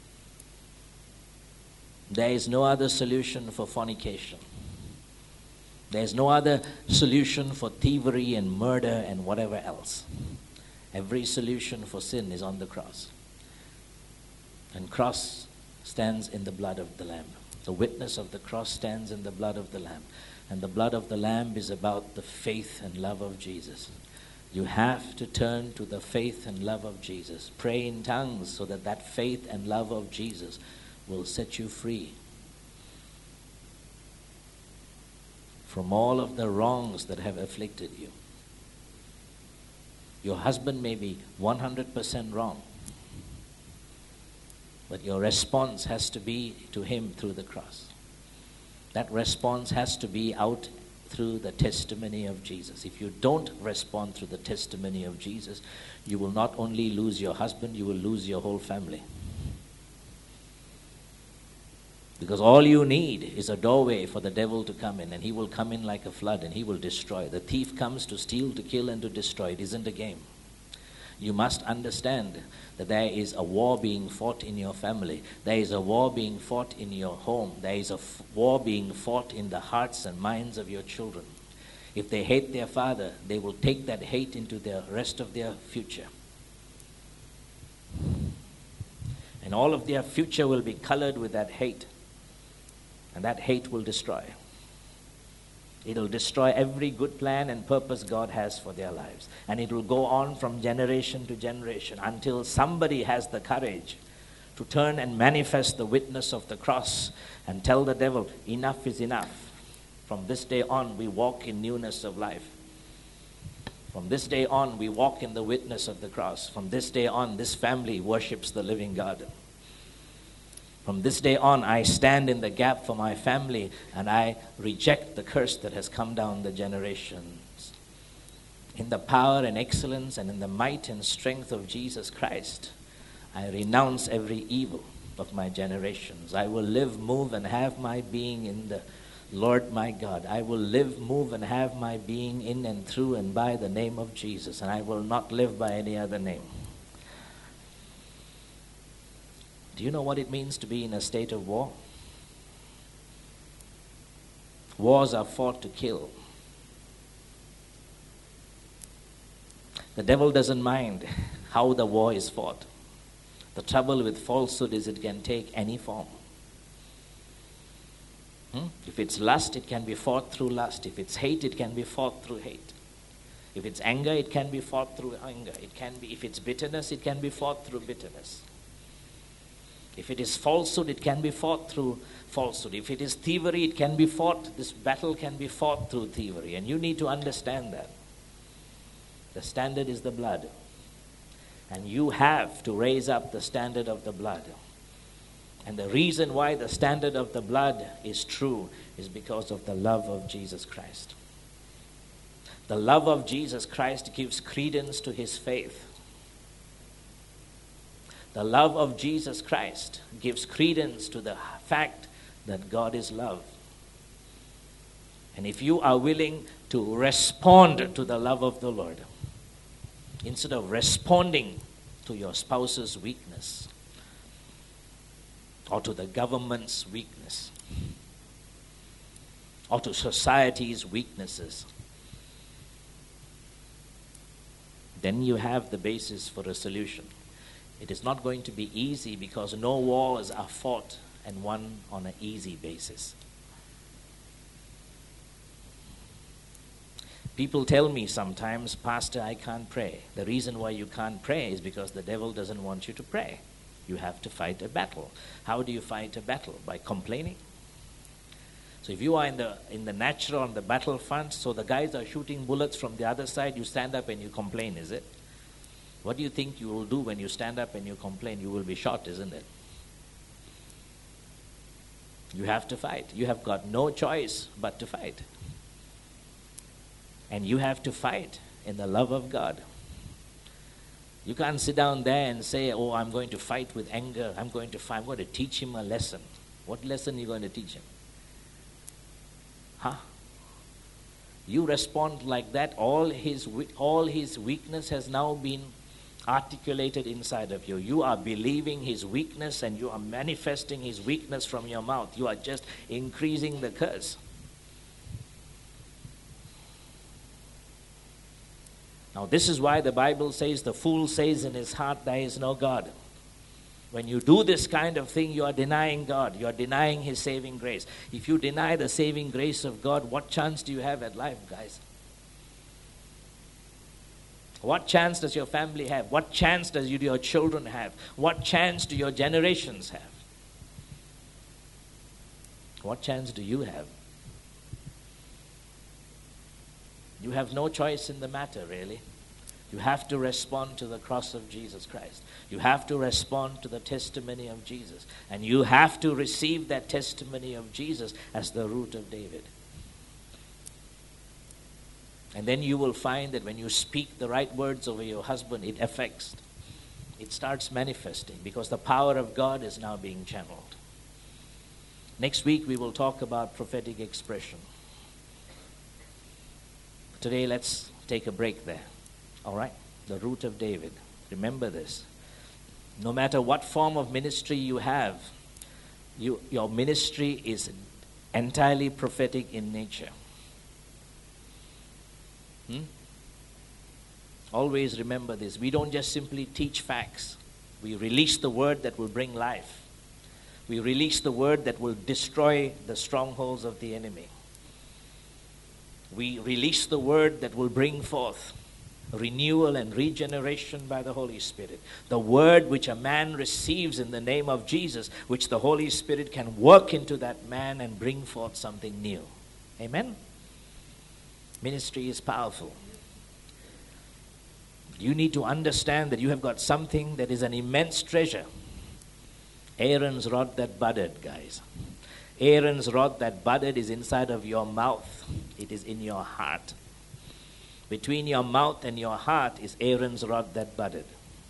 There is no other solution for fornication. There is no other solution for thievery and murder and whatever else. Every solution for sin is on the cross. And cross stands in the blood of the Lamb. The witness of the cross stands in the blood of the Lamb. And the blood of the Lamb is about the faith and love of Jesus. You have to turn to the faith and love of Jesus. Pray in tongues so that that faith and love of Jesus will set you free from all of the wrongs that have afflicted you. Your husband may be one hundred percent wrong, but your response has to be to him through the cross. That response has to be out through the testimony of Jesus. If you don't respond through the testimony of Jesus, you will not only lose your husband, you will lose your whole family. Because all you need is a doorway for the devil to come in, and he will come in like a flood and he will destroy. The thief comes to steal, to kill, and to destroy. It isn't a game. You must understand that there is a war being fought in your family. There is a war being fought in your home. There is a f- war being fought in the hearts and minds of your children. If they hate their father, they will take that hate into the rest of their future. And all of their future will be colored with that hate. And that hate will destroy. It'll destroy every good plan and purpose God has for their lives. And it will go on from generation to generation until somebody has the courage to turn and manifest the witness of the cross and tell the devil, enough is enough. From this day on, we walk in newness of life. From this day on, we walk in the witness of the cross. From this day on, this family worships the living God. From this day on, I stand in the gap for my family, and I reject the curse that has come down the generations. In the power and excellence and in the might and strength of Jesus Christ, I renounce every evil of my generations. I will live, move, and have my being in the Lord my God. I will live, move, and have my being in and through and by the name of Jesus, and I will not live by any other name. Do you know what it means to be in a state of war? Wars are fought to kill. The devil doesn't mind how the war is fought. The trouble with falsehood is it can take any form. Hmm? If it's lust, it can be fought through lust. If it's hate, it can be fought through hate. If it's anger, it can be fought through anger. It can be, if it's bitterness, it can be fought through bitterness. If it is falsehood, it can be fought through falsehood. If it is thievery, it can be fought, this battle can be fought through thievery. And you need to understand that. The standard is the blood. And you have to raise up the standard of the blood. And the reason why the standard of the blood is true is because of the love of Jesus Christ. The love of Jesus Christ gives credence to his faith. The love of Jesus Christ gives credence to the fact that God is love. And if you are willing to respond to the love of the Lord, instead of responding to your spouse's weakness or to the government's weakness or to society's weaknesses, then you have the basis for a solution. It is not going to be easy because no wars are fought and won on an easy basis. People tell me sometimes, Pastor, I can't pray. The reason why you can't pray is because the devil doesn't want you to pray. You have to fight a battle. How do you fight a battle? By complaining. So if you are in the in the natural, on the battlefront, so the guys are shooting bullets from the other side, you stand up and you complain, is it? What do you think you will do when you stand up and you complain? You will be shot, isn't it? You have to fight. You have got no choice but to fight. And you have to fight in the love of God. You can't sit down there and say, oh, I'm going to fight with anger. I'm going to fight. I'm going to teach him a lesson. What lesson are you going to teach him? Huh? You respond like that, all his all his weakness has now been articulated inside of you. You are believing his weakness and you are manifesting his weakness from your mouth. You are just increasing the curse. Now this is why the Bible says the fool says in his heart there is no God. When you do this kind of thing, you are denying God. You are denying his saving grace. If you deny the saving grace of God, what chance do you have at life, guys? What chance does your family have? What chance does you, your children have? What chance do your generations have? What chance do you have? You have no choice in the matter, really. You have to respond to the cross of Jesus Christ. You have to respond to the testimony of Jesus. And you have to receive that testimony of Jesus as the root of David. And then you will find that when you speak the right words over your husband, it affects. It starts manifesting because the power of God is now being channeled. Next week we will talk about prophetic expression. Today let's take a break there. All right? The root of David. Remember this. No matter what form of ministry you have, you, your ministry is entirely prophetic in nature. Hmm? Always remember this. We don't just simply teach facts. We release the word that will bring life. We release the word that will destroy the strongholds of the enemy. We release the word that will bring forth renewal and regeneration by the Holy Spirit. The word which a man receives in the name of Jesus, which the Holy Spirit can work into that man and bring forth something new. Amen? Ministry is powerful. You need to understand that you have got something that is an immense treasure. Aaron's rod that budded, guys. Aaron's rod that budded is inside of your mouth. It is in your heart. Between your mouth and your heart is Aaron's rod that budded.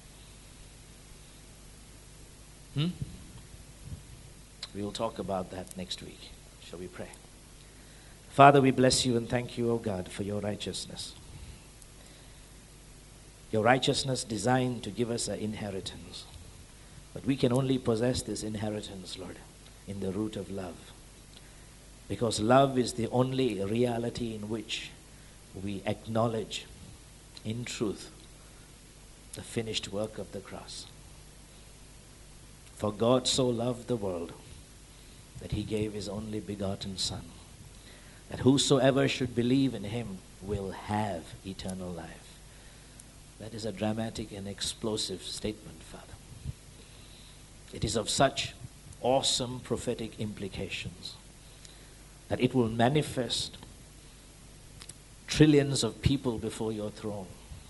Hmm? We will talk about that next week. Shall we pray? Father, we bless you and thank you, O God, for your righteousness. Your righteousness designed to give us an inheritance. But we can only possess this inheritance, Lord, in the root of love. Because love is the only reality in which we acknowledge in truth the finished work of the cross. For God so loved the world that he gave his only begotten Son, that whosoever should believe in him will have eternal life. That is a dramatic and explosive statement, Father. It is of such awesome prophetic implications that it will manifest trillions of people before your throne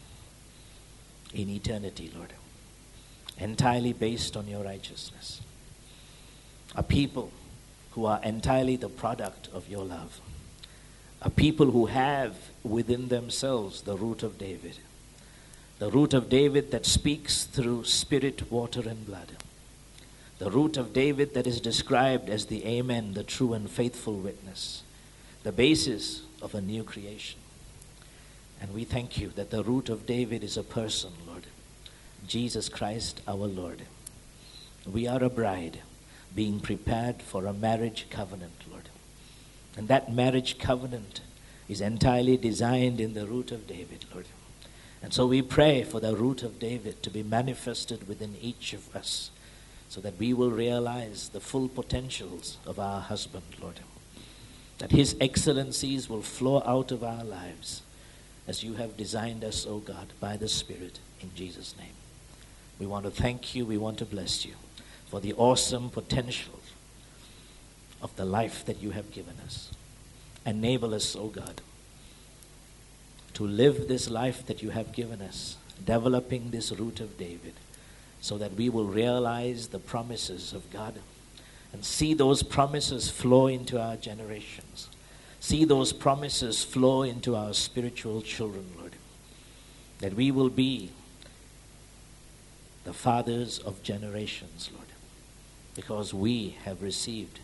in eternity, Lord, entirely based on your righteousness. A people who are entirely the product of your love. A people who have within themselves the root of David. The root of David that speaks through spirit, water, and blood. The root of David that is described as the Amen, the true and faithful witness. The basis of a new creation. And we thank you that the root of David is a person, Lord. Jesus Christ our Lord. We are a bride being prepared for a marriage covenant, Lord. And that marriage covenant is entirely designed in the root of David, Lord. And so we pray for the root of David to be manifested within each of us so that we will realize the full potentials of our husband, Lord. That his excellencies will flow out of our lives as you have designed us, O God, by the Spirit, in Jesus' name. We want to thank you, we want to bless you for the awesome potential of the life that you have given us. Enable us, O God, to live this life that you have given us, developing this root of David, so that we will realize the promises of God and see those promises flow into our generations. See those promises flow into our spiritual children, Lord. That we will be the fathers of generations, Lord, because we have received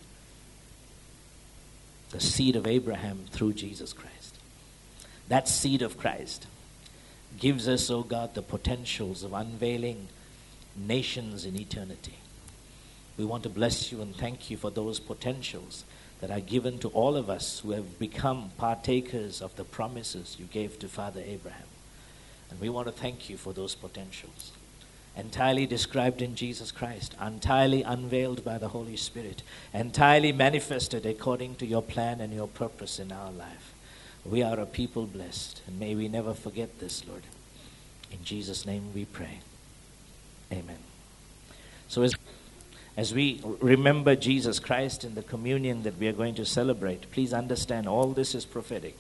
the seed of Abraham through Jesus Christ. That seed of Christ gives us, O God, the potentials of unveiling nations in eternity. We want to bless you and thank you for those potentials that are given to all of us who have become partakers of the promises you gave to Father Abraham. And we want to thank you for those potentials, entirely described in Jesus Christ, entirely unveiled by the Holy Spirit, entirely manifested according to your plan and your purpose in our life. We are a people blessed, and may we never forget this, Lord. In Jesus' name we pray. Amen. So as, as we remember Jesus Christ in the communion that we are going to celebrate, please understand all this is prophetic.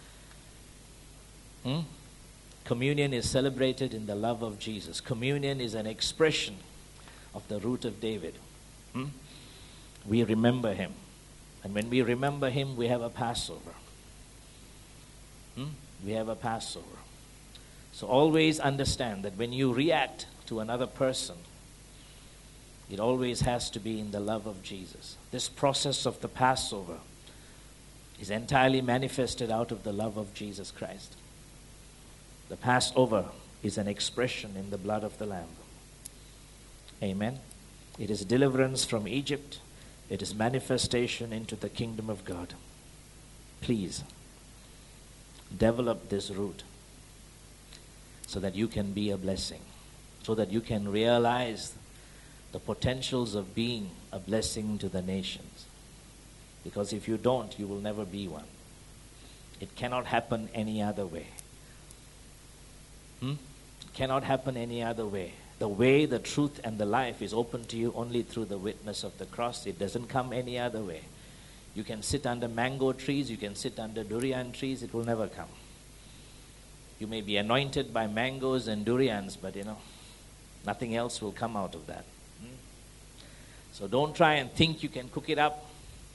Hmm? Communion is celebrated in the love of Jesus. Communion is an expression of the root of David. Hmm? We remember him. And when we remember him, we have a Passover. Hmm? We have a Passover. So always understand that when you react to another person, it always has to be in the love of Jesus. This process of the Passover is entirely manifested out of the love of Jesus Christ. The Passover is an expression in the blood of the Lamb. Amen. It is deliverance from Egypt. It is manifestation into the kingdom of God. Please, develop this root so that you can be a blessing, so that you can realize the potentials of being a blessing to the nations. Because if you don't, you will never be one. It cannot happen any other way. Hmm? It cannot happen any other way. The way, the truth, and the life is open to you only through the witness of the cross. It doesn't come any other way. You can sit under mango trees, you can sit under durian trees, it will never come. You may be anointed by mangoes and durians, but you know, nothing else will come out of that. Hmm? So don't try and think you can cook it up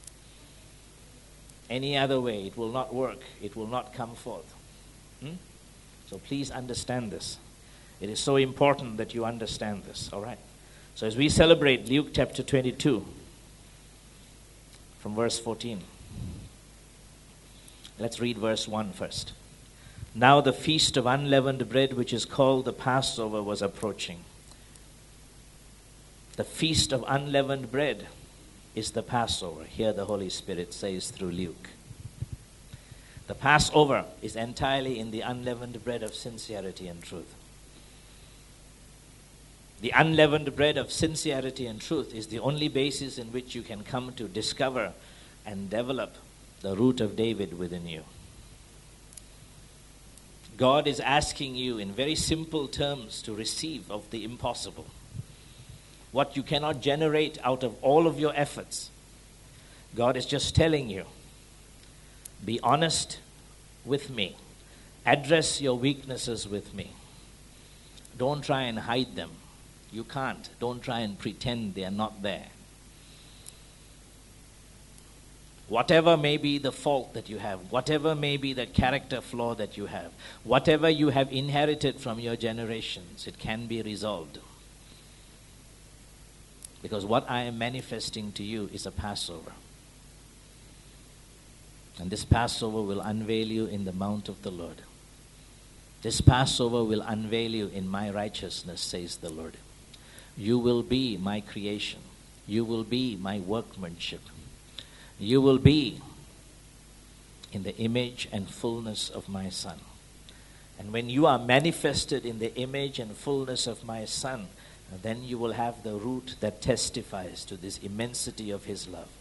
any other way. It will not work. It will not come forth. Hmm? So please understand this. It is so important that you understand this, all right? So as we celebrate Luke chapter twenty-two, from verse fourteen, let's read verse one first. Now the feast of unleavened bread, which is called the Passover, was approaching. The feast of unleavened bread is the Passover. Here the Holy Spirit says through Luke. The Passover is entirely in the unleavened bread of sincerity and truth. The unleavened bread of sincerity and truth is the only basis in which you can come to discover and develop the root of David within you. God is asking you in very simple terms to receive of the impossible. What you cannot generate out of all of your efforts, God is just telling you, be honest with me. Address your weaknesses with me. Don't try and hide them. You can't. Don't try and pretend they are not there. Whatever may be the fault that you have, whatever may be the character flaw that you have, whatever you have inherited from your generations, it can be resolved. Because what I am manifesting to you is a Passover. And this Passover will unveil you in the mount of the Lord. This Passover will unveil you in my righteousness, says the Lord. You will be my creation. You will be my workmanship. You will be in the image and fullness of my Son. And when you are manifested in the image and fullness of my Son, then you will have the root that testifies to this immensity of his love.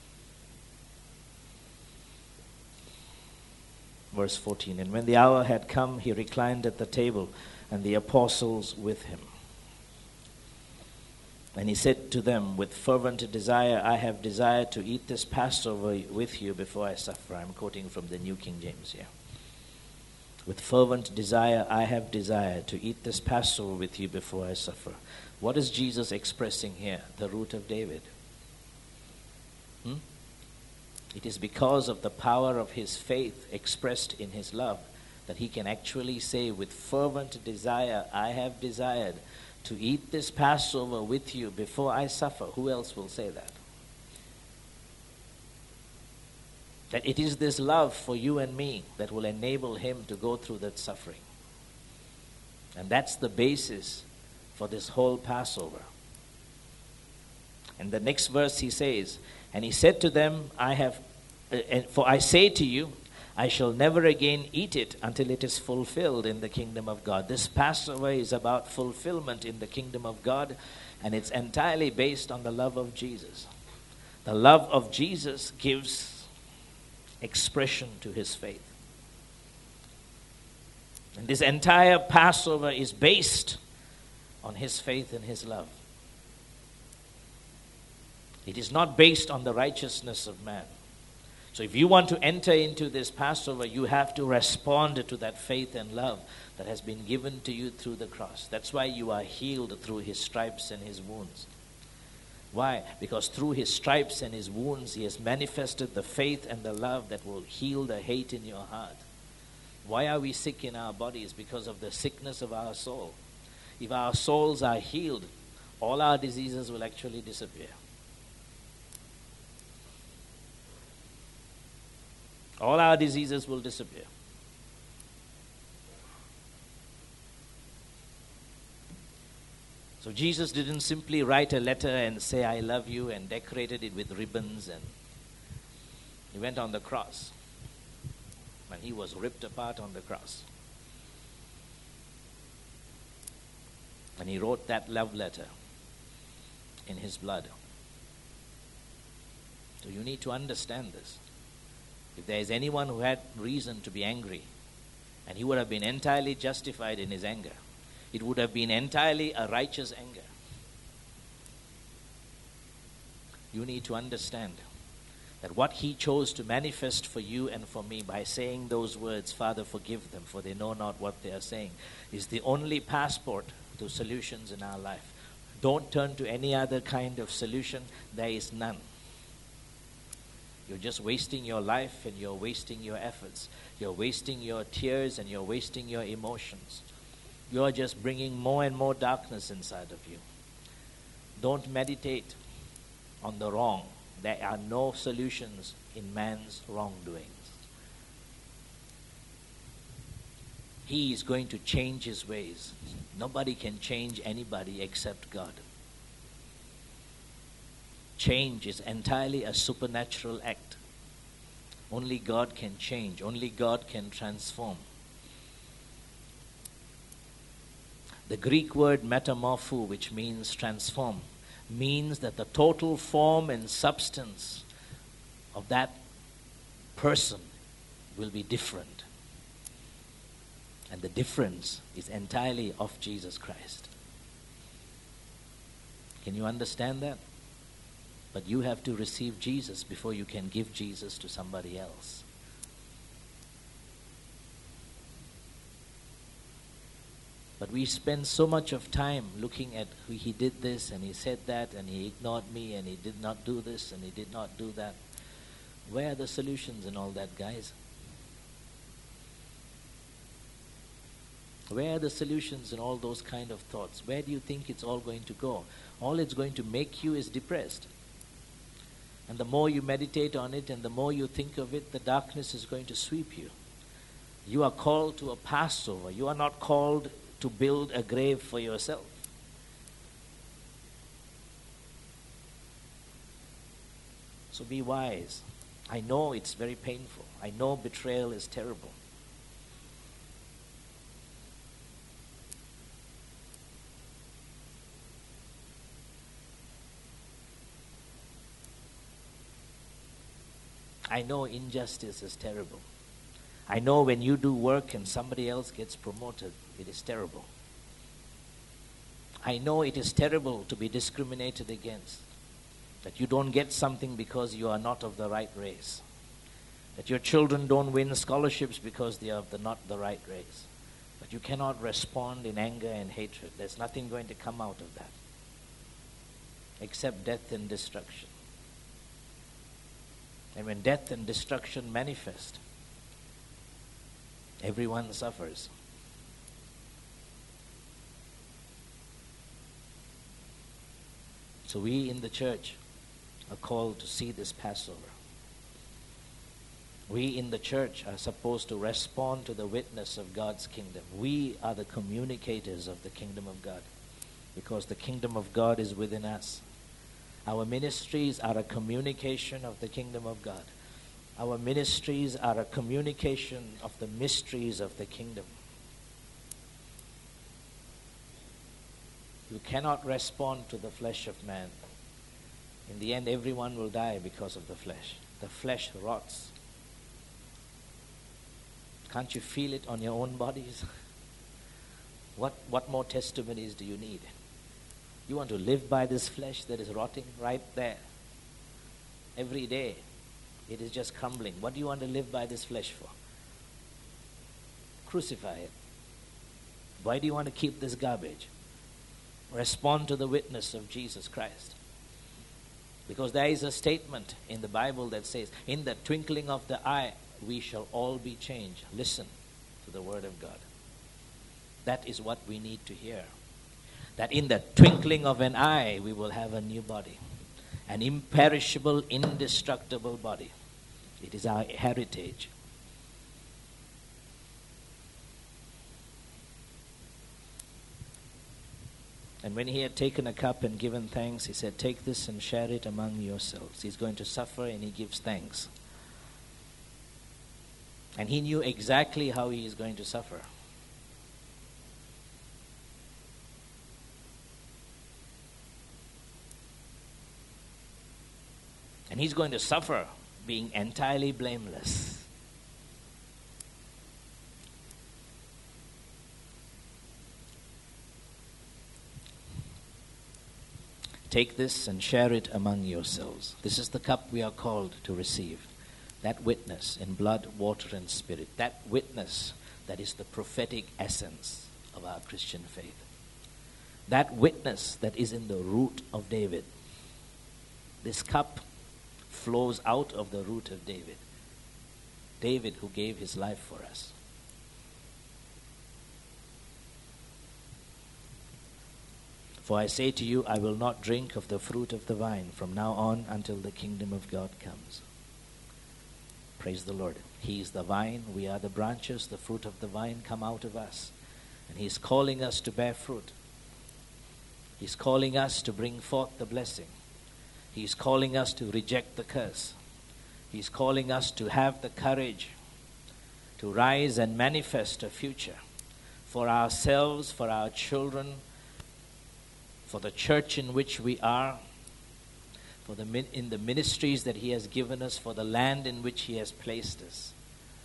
Verse fourteen, and when the hour had come, he reclined at the table, and the apostles with him. And he said to them, with fervent desire, I have desired to eat this Passover with you before I suffer. I'm quoting from the New King James here. With fervent desire, I have desired to eat this Passover with you before I suffer. What is Jesus expressing here? The root of David. Hmm? It is because of the power of his faith expressed in his love that he can actually say, with fervent desire, I have desired to eat this Passover with you before I suffer. Who else will say that? That it is this love for you and me that will enable him to go through that suffering. And that's the basis for this whole Passover. And the next verse he says, and he said to them, I have, uh, for I say to you, I shall never again eat it until it is fulfilled in the kingdom of God. This Passover is about fulfillment in the kingdom of God, and it's entirely based on the love of Jesus. The love of Jesus gives expression to his faith. And this entire Passover is based on his faith and his love. It is not based on the righteousness of man. So if you want to enter into this Passover, you have to respond to that faith and love that has been given to you through the cross. That's why you are healed through his stripes and his wounds. Why? Because through his stripes and his wounds, he has manifested the faith and the love that will heal the hate in your heart. Why are we sick in our bodies? Because of the sickness of our soul. If our souls are healed, all our diseases will actually disappear. All our diseases will disappear. So Jesus didn't simply write a letter and say, I love you, and decorated it with ribbons, and he went on the cross. And he was ripped apart on the cross. And he wrote that love letter in his blood. So you need to understand this. If there is anyone who had reason to be angry, and he would have been entirely justified in his anger, it would have been entirely a righteous anger. You need to understand that what he chose to manifest for you and for me by saying those words, Father, forgive them, for they know not what they are saying, is the only passport to solutions in our life. Don't turn to any other kind of solution. There is none. You're just wasting your life and you're wasting your efforts. You're wasting your tears and you're wasting your emotions. You're just bringing more and more darkness inside of you. Don't meditate on the wrong. There are no solutions in man's wrongdoings. He is going to change his ways. Nobody can change anybody except God. Change is entirely a supernatural act. Only God can change. Only God can transform. The Greek word metamorpho, which means transform, means that the total form and substance of that person will be different. And the difference is entirely of Jesus Christ. Can you understand that? But you have to receive Jesus before you can give Jesus to somebody else. But we spend so much of time looking at who he did this and he said that and he ignored me and he did not do this and he did not do that. Where are the solutions and all that, guys? Where are the solutions and all those kind of thoughts? Where do you think it's all going to go? All it's going to make you is depressed. And the more you meditate on it and the more you think of it, the darkness is going to sweep you. You are called to a Passover. You are not called to build a grave for yourself. So be wise. I know it's very painful. I know betrayal is terrible. I know injustice is terrible. I know when you do work and somebody else gets promoted, it is terrible. I know it is terrible to be discriminated against, that you don't get something because you are not of the right race, that your children don't win scholarships because they are of the, not the right race. But you cannot respond in anger and hatred. There's nothing going to come out of that except death and destruction. And when death and destruction manifest, everyone suffers. So we in the church are called to see this Passover. We in the church are supposed to respond to the witness of God's kingdom. We are the communicators of the kingdom of God because the kingdom of God is within us. Our ministries are a communication of the kingdom of God. Our ministries are a communication of the mysteries of the kingdom. You cannot respond to the flesh of man. In the end, everyone will die because of the flesh. The flesh rots. Can't you feel it on your own bodies? What, what more testimonies do you need? You want to live by this flesh that is rotting right there. Every day, it is just crumbling. What do you want to live by this flesh for? Crucify it. Why do you want to keep this garbage? Respond to the witness of Jesus Christ. Because there is a statement in the Bible that says, in the twinkling of the eye, we shall all be changed. Listen to the word of God. That is what we need to hear. That in the twinkling of an eye, we will have a new body. An imperishable, indestructible body. It is our heritage. And when he had taken a cup and given thanks, he said, take this and share it among yourselves. He's going to suffer and he gives thanks. And he knew exactly how he is going to suffer. And he's going to suffer being entirely blameless. Take this and share it among yourselves. This is the cup we are called to receive. That witness in blood, water, and spirit. That witness that is the prophetic essence of our Christian faith. that witness that is in the root of David. This cup flows out of the root of David. David who gave his life for us. For I say to you, I will not drink of the fruit of the vine from now on until the kingdom of God comes. Praise the Lord. He is the vine, we are the branches, the fruit of the vine come out of us. And He's calling us to bear fruit. He's calling us to bring forth the blessing. He's calling us to reject the curse. He's calling us to have the courage to rise and manifest a future for ourselves, for our children, for the church in which we are, for the min- in the ministries that He has given us, for the land in which He has placed us.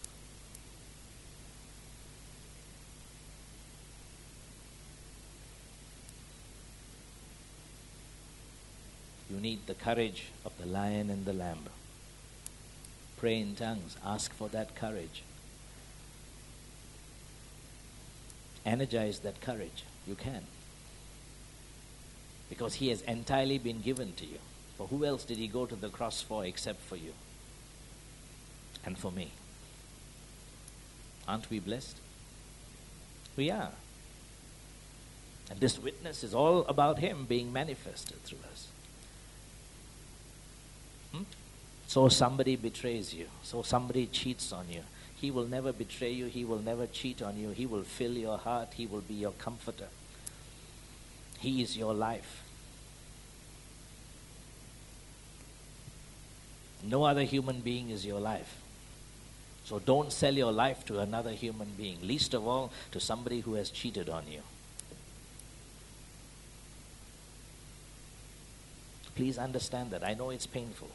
You need the courage of the lion and the lamb. Pray in tongues. Ask for that courage. Energize that courage. You can. Because He has entirely been given to you. For who else did He go to the cross for except for you? And for me. Aren't we blessed? We are. And this witness is all about Him being manifested through us. Hmm? So somebody betrays you. So somebody cheats on you. He will never betray you. He will never cheat on you. He will fill your heart. He will be your comforter. He is your life. No other human being is your life. So don't sell your life to another human being, least of all to somebody who has cheated on you. Please understand that. I know it's painful.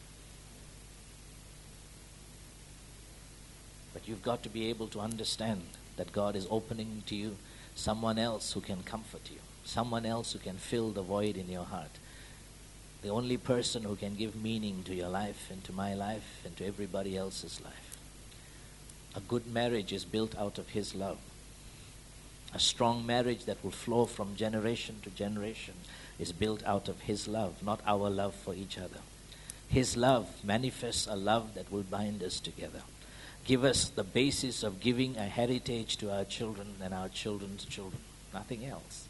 But you've got to be able to understand that God is opening to you someone else who can comfort you. Someone else who can fill the void in your heart. The only person who can give meaning to your life and to my life and to everybody else's life. A good marriage is built out of His love. A strong marriage that will flow from generation to generation is built out of His love, not our love for each other. His love manifests a love that will bind us together. Give us the basis of giving a heritage to our children and our children's children. Nothing else.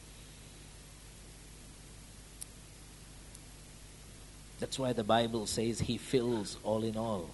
That's why the Bible says He fills all in all.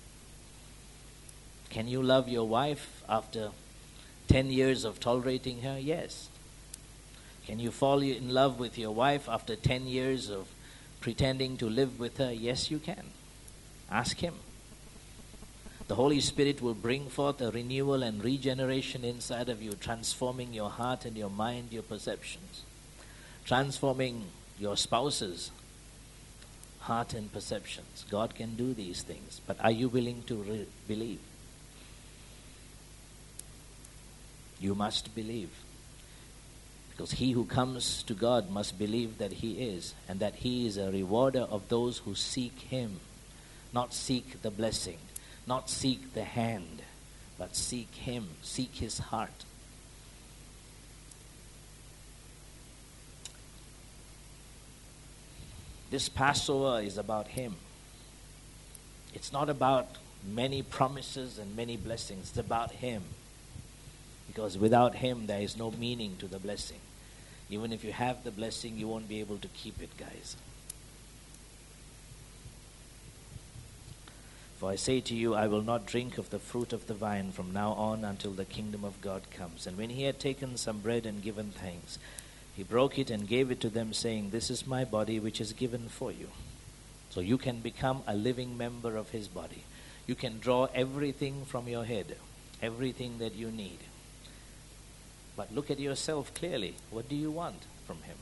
Can you love your wife after ten years of tolerating her? Yes. Can you fall in love with your wife after ten years of pretending to live with her? Yes, you can. Ask Him. The Holy Spirit will bring forth a renewal and regeneration inside of you, transforming your heart and your mind, your perceptions, transforming your spouse's heart and perceptions. God can do these things, but are you willing to re- believe? You must believe. Because he who comes to God must believe that He is, and that He is a rewarder of those who seek Him. Not seek the blessing, not seek the hand, but seek Him, seek His heart. This Passover is about Him. It's not about many promises and many blessings. It's about Him. Because without Him, there is no meaning to the blessing. Even if you have the blessing, you won't be able to keep it, guys. For I say to you, I will not drink of the fruit of the vine from now on until the kingdom of God comes. And when He had taken some bread and given thanks, He broke it and gave it to them, saying, This is my body which is given for you. So you can become a living member of His body. You can draw everything from your head, everything that you need. But look at yourself clearly. What do you want from Him?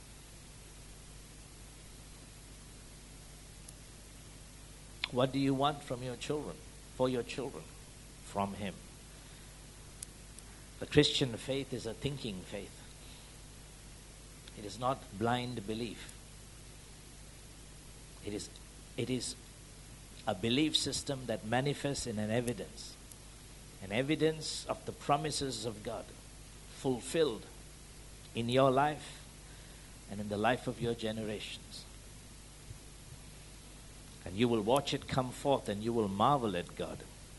What do you want from your children, for your children, from Him? The Christian faith is a thinking faith. It is not blind belief. It is, it is a belief system that manifests in an evidence. An evidence of the promises of God fulfilled in your life and in the life of your generations. And you will watch it come forth and you will marvel at God.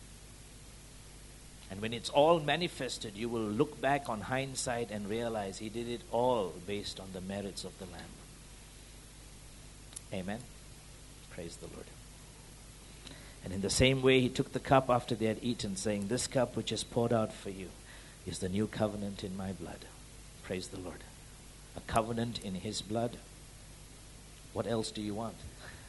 And when it's all manifested, you will look back on hindsight and realize He did it all based on the merits of the Lamb. Amen. Praise the Lord. And in the same way, He took the cup after they had eaten, saying, "This cup which is poured out for you is the new covenant in my blood." Praise the Lord. A covenant in His blood. What else do you want?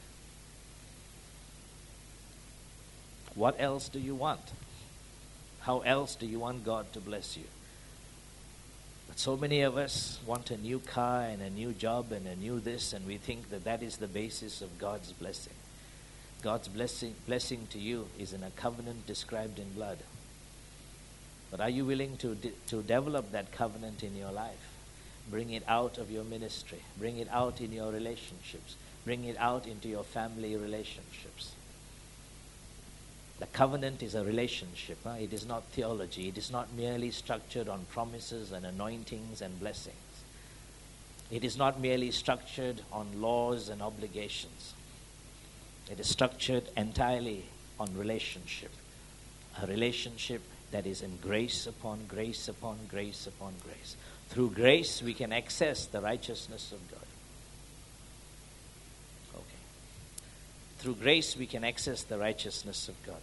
What else do you want? How else do you want God to bless you? But so many of us want a new car and a new job and a new this, and we think that that is the basis of God's blessing. God's blessing, blessing to you is in a covenant described in blood. But are you willing to, de- to develop that covenant in your life? Bring it out of your ministry. Bring it out in your relationships. Bring it out into your family relationships. The covenant is a relationship. Huh? It is not theology. It is not merely structured on promises and anointings and blessings. It is not merely structured on laws and obligations. It is structured entirely on relationship. A relationship that is in grace upon grace upon grace upon grace. Through grace, we can access the righteousness of God. Through grace, we can access the righteousness of God.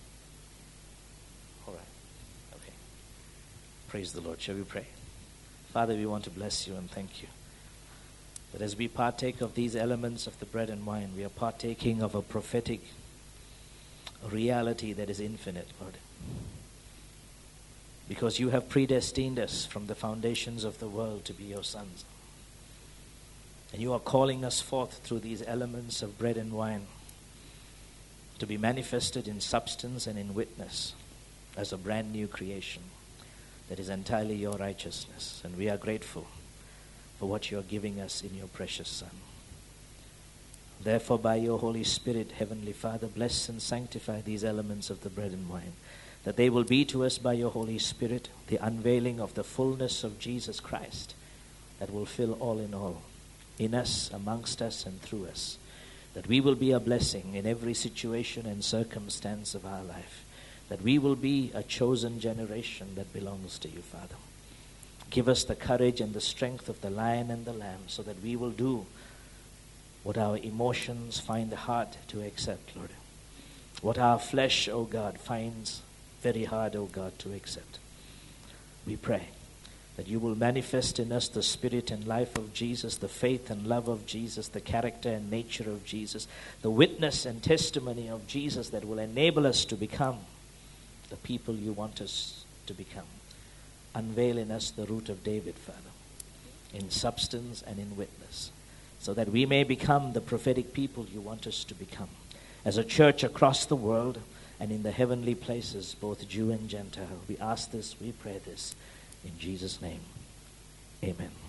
All right. Okay. Praise the Lord. Shall we pray? Father, we want to bless you and thank you that as we partake of these elements of the bread and wine, we are partaking of a prophetic reality that is infinite, Lord. Because you have predestined us from the foundations of the world to be your sons. And you are calling us forth through these elements of bread and wine to be manifested in substance and in witness as a brand new creation that is entirely your righteousness. And we are grateful for what you are giving us in your precious Son. Therefore, by your Holy Spirit, Heavenly Father, bless and sanctify these elements of the bread and wine, that they will be to us by your Holy Spirit the unveiling of the fullness of Jesus Christ that will fill all in all, in us, amongst us, and through us, that we will be a blessing in every situation and circumstance of our life, that we will be a chosen generation that belongs to you, Father. Give us the courage and the strength of the lion and the lamb so that we will do what our emotions find hard to accept, Lord. What our flesh, O God, finds very hard, O God, to accept. We pray that you will manifest in us the spirit and life of Jesus, the faith and love of Jesus, the character and nature of Jesus, the witness and testimony of Jesus that will enable us to become the people you want us to become. Unveil in us the root of David, Father, in substance and in witness, so that we may become the prophetic people you want us to become, as a church across the world and in the heavenly places, both Jew and Gentile. We ask this, we pray this, in Jesus' name. Amen.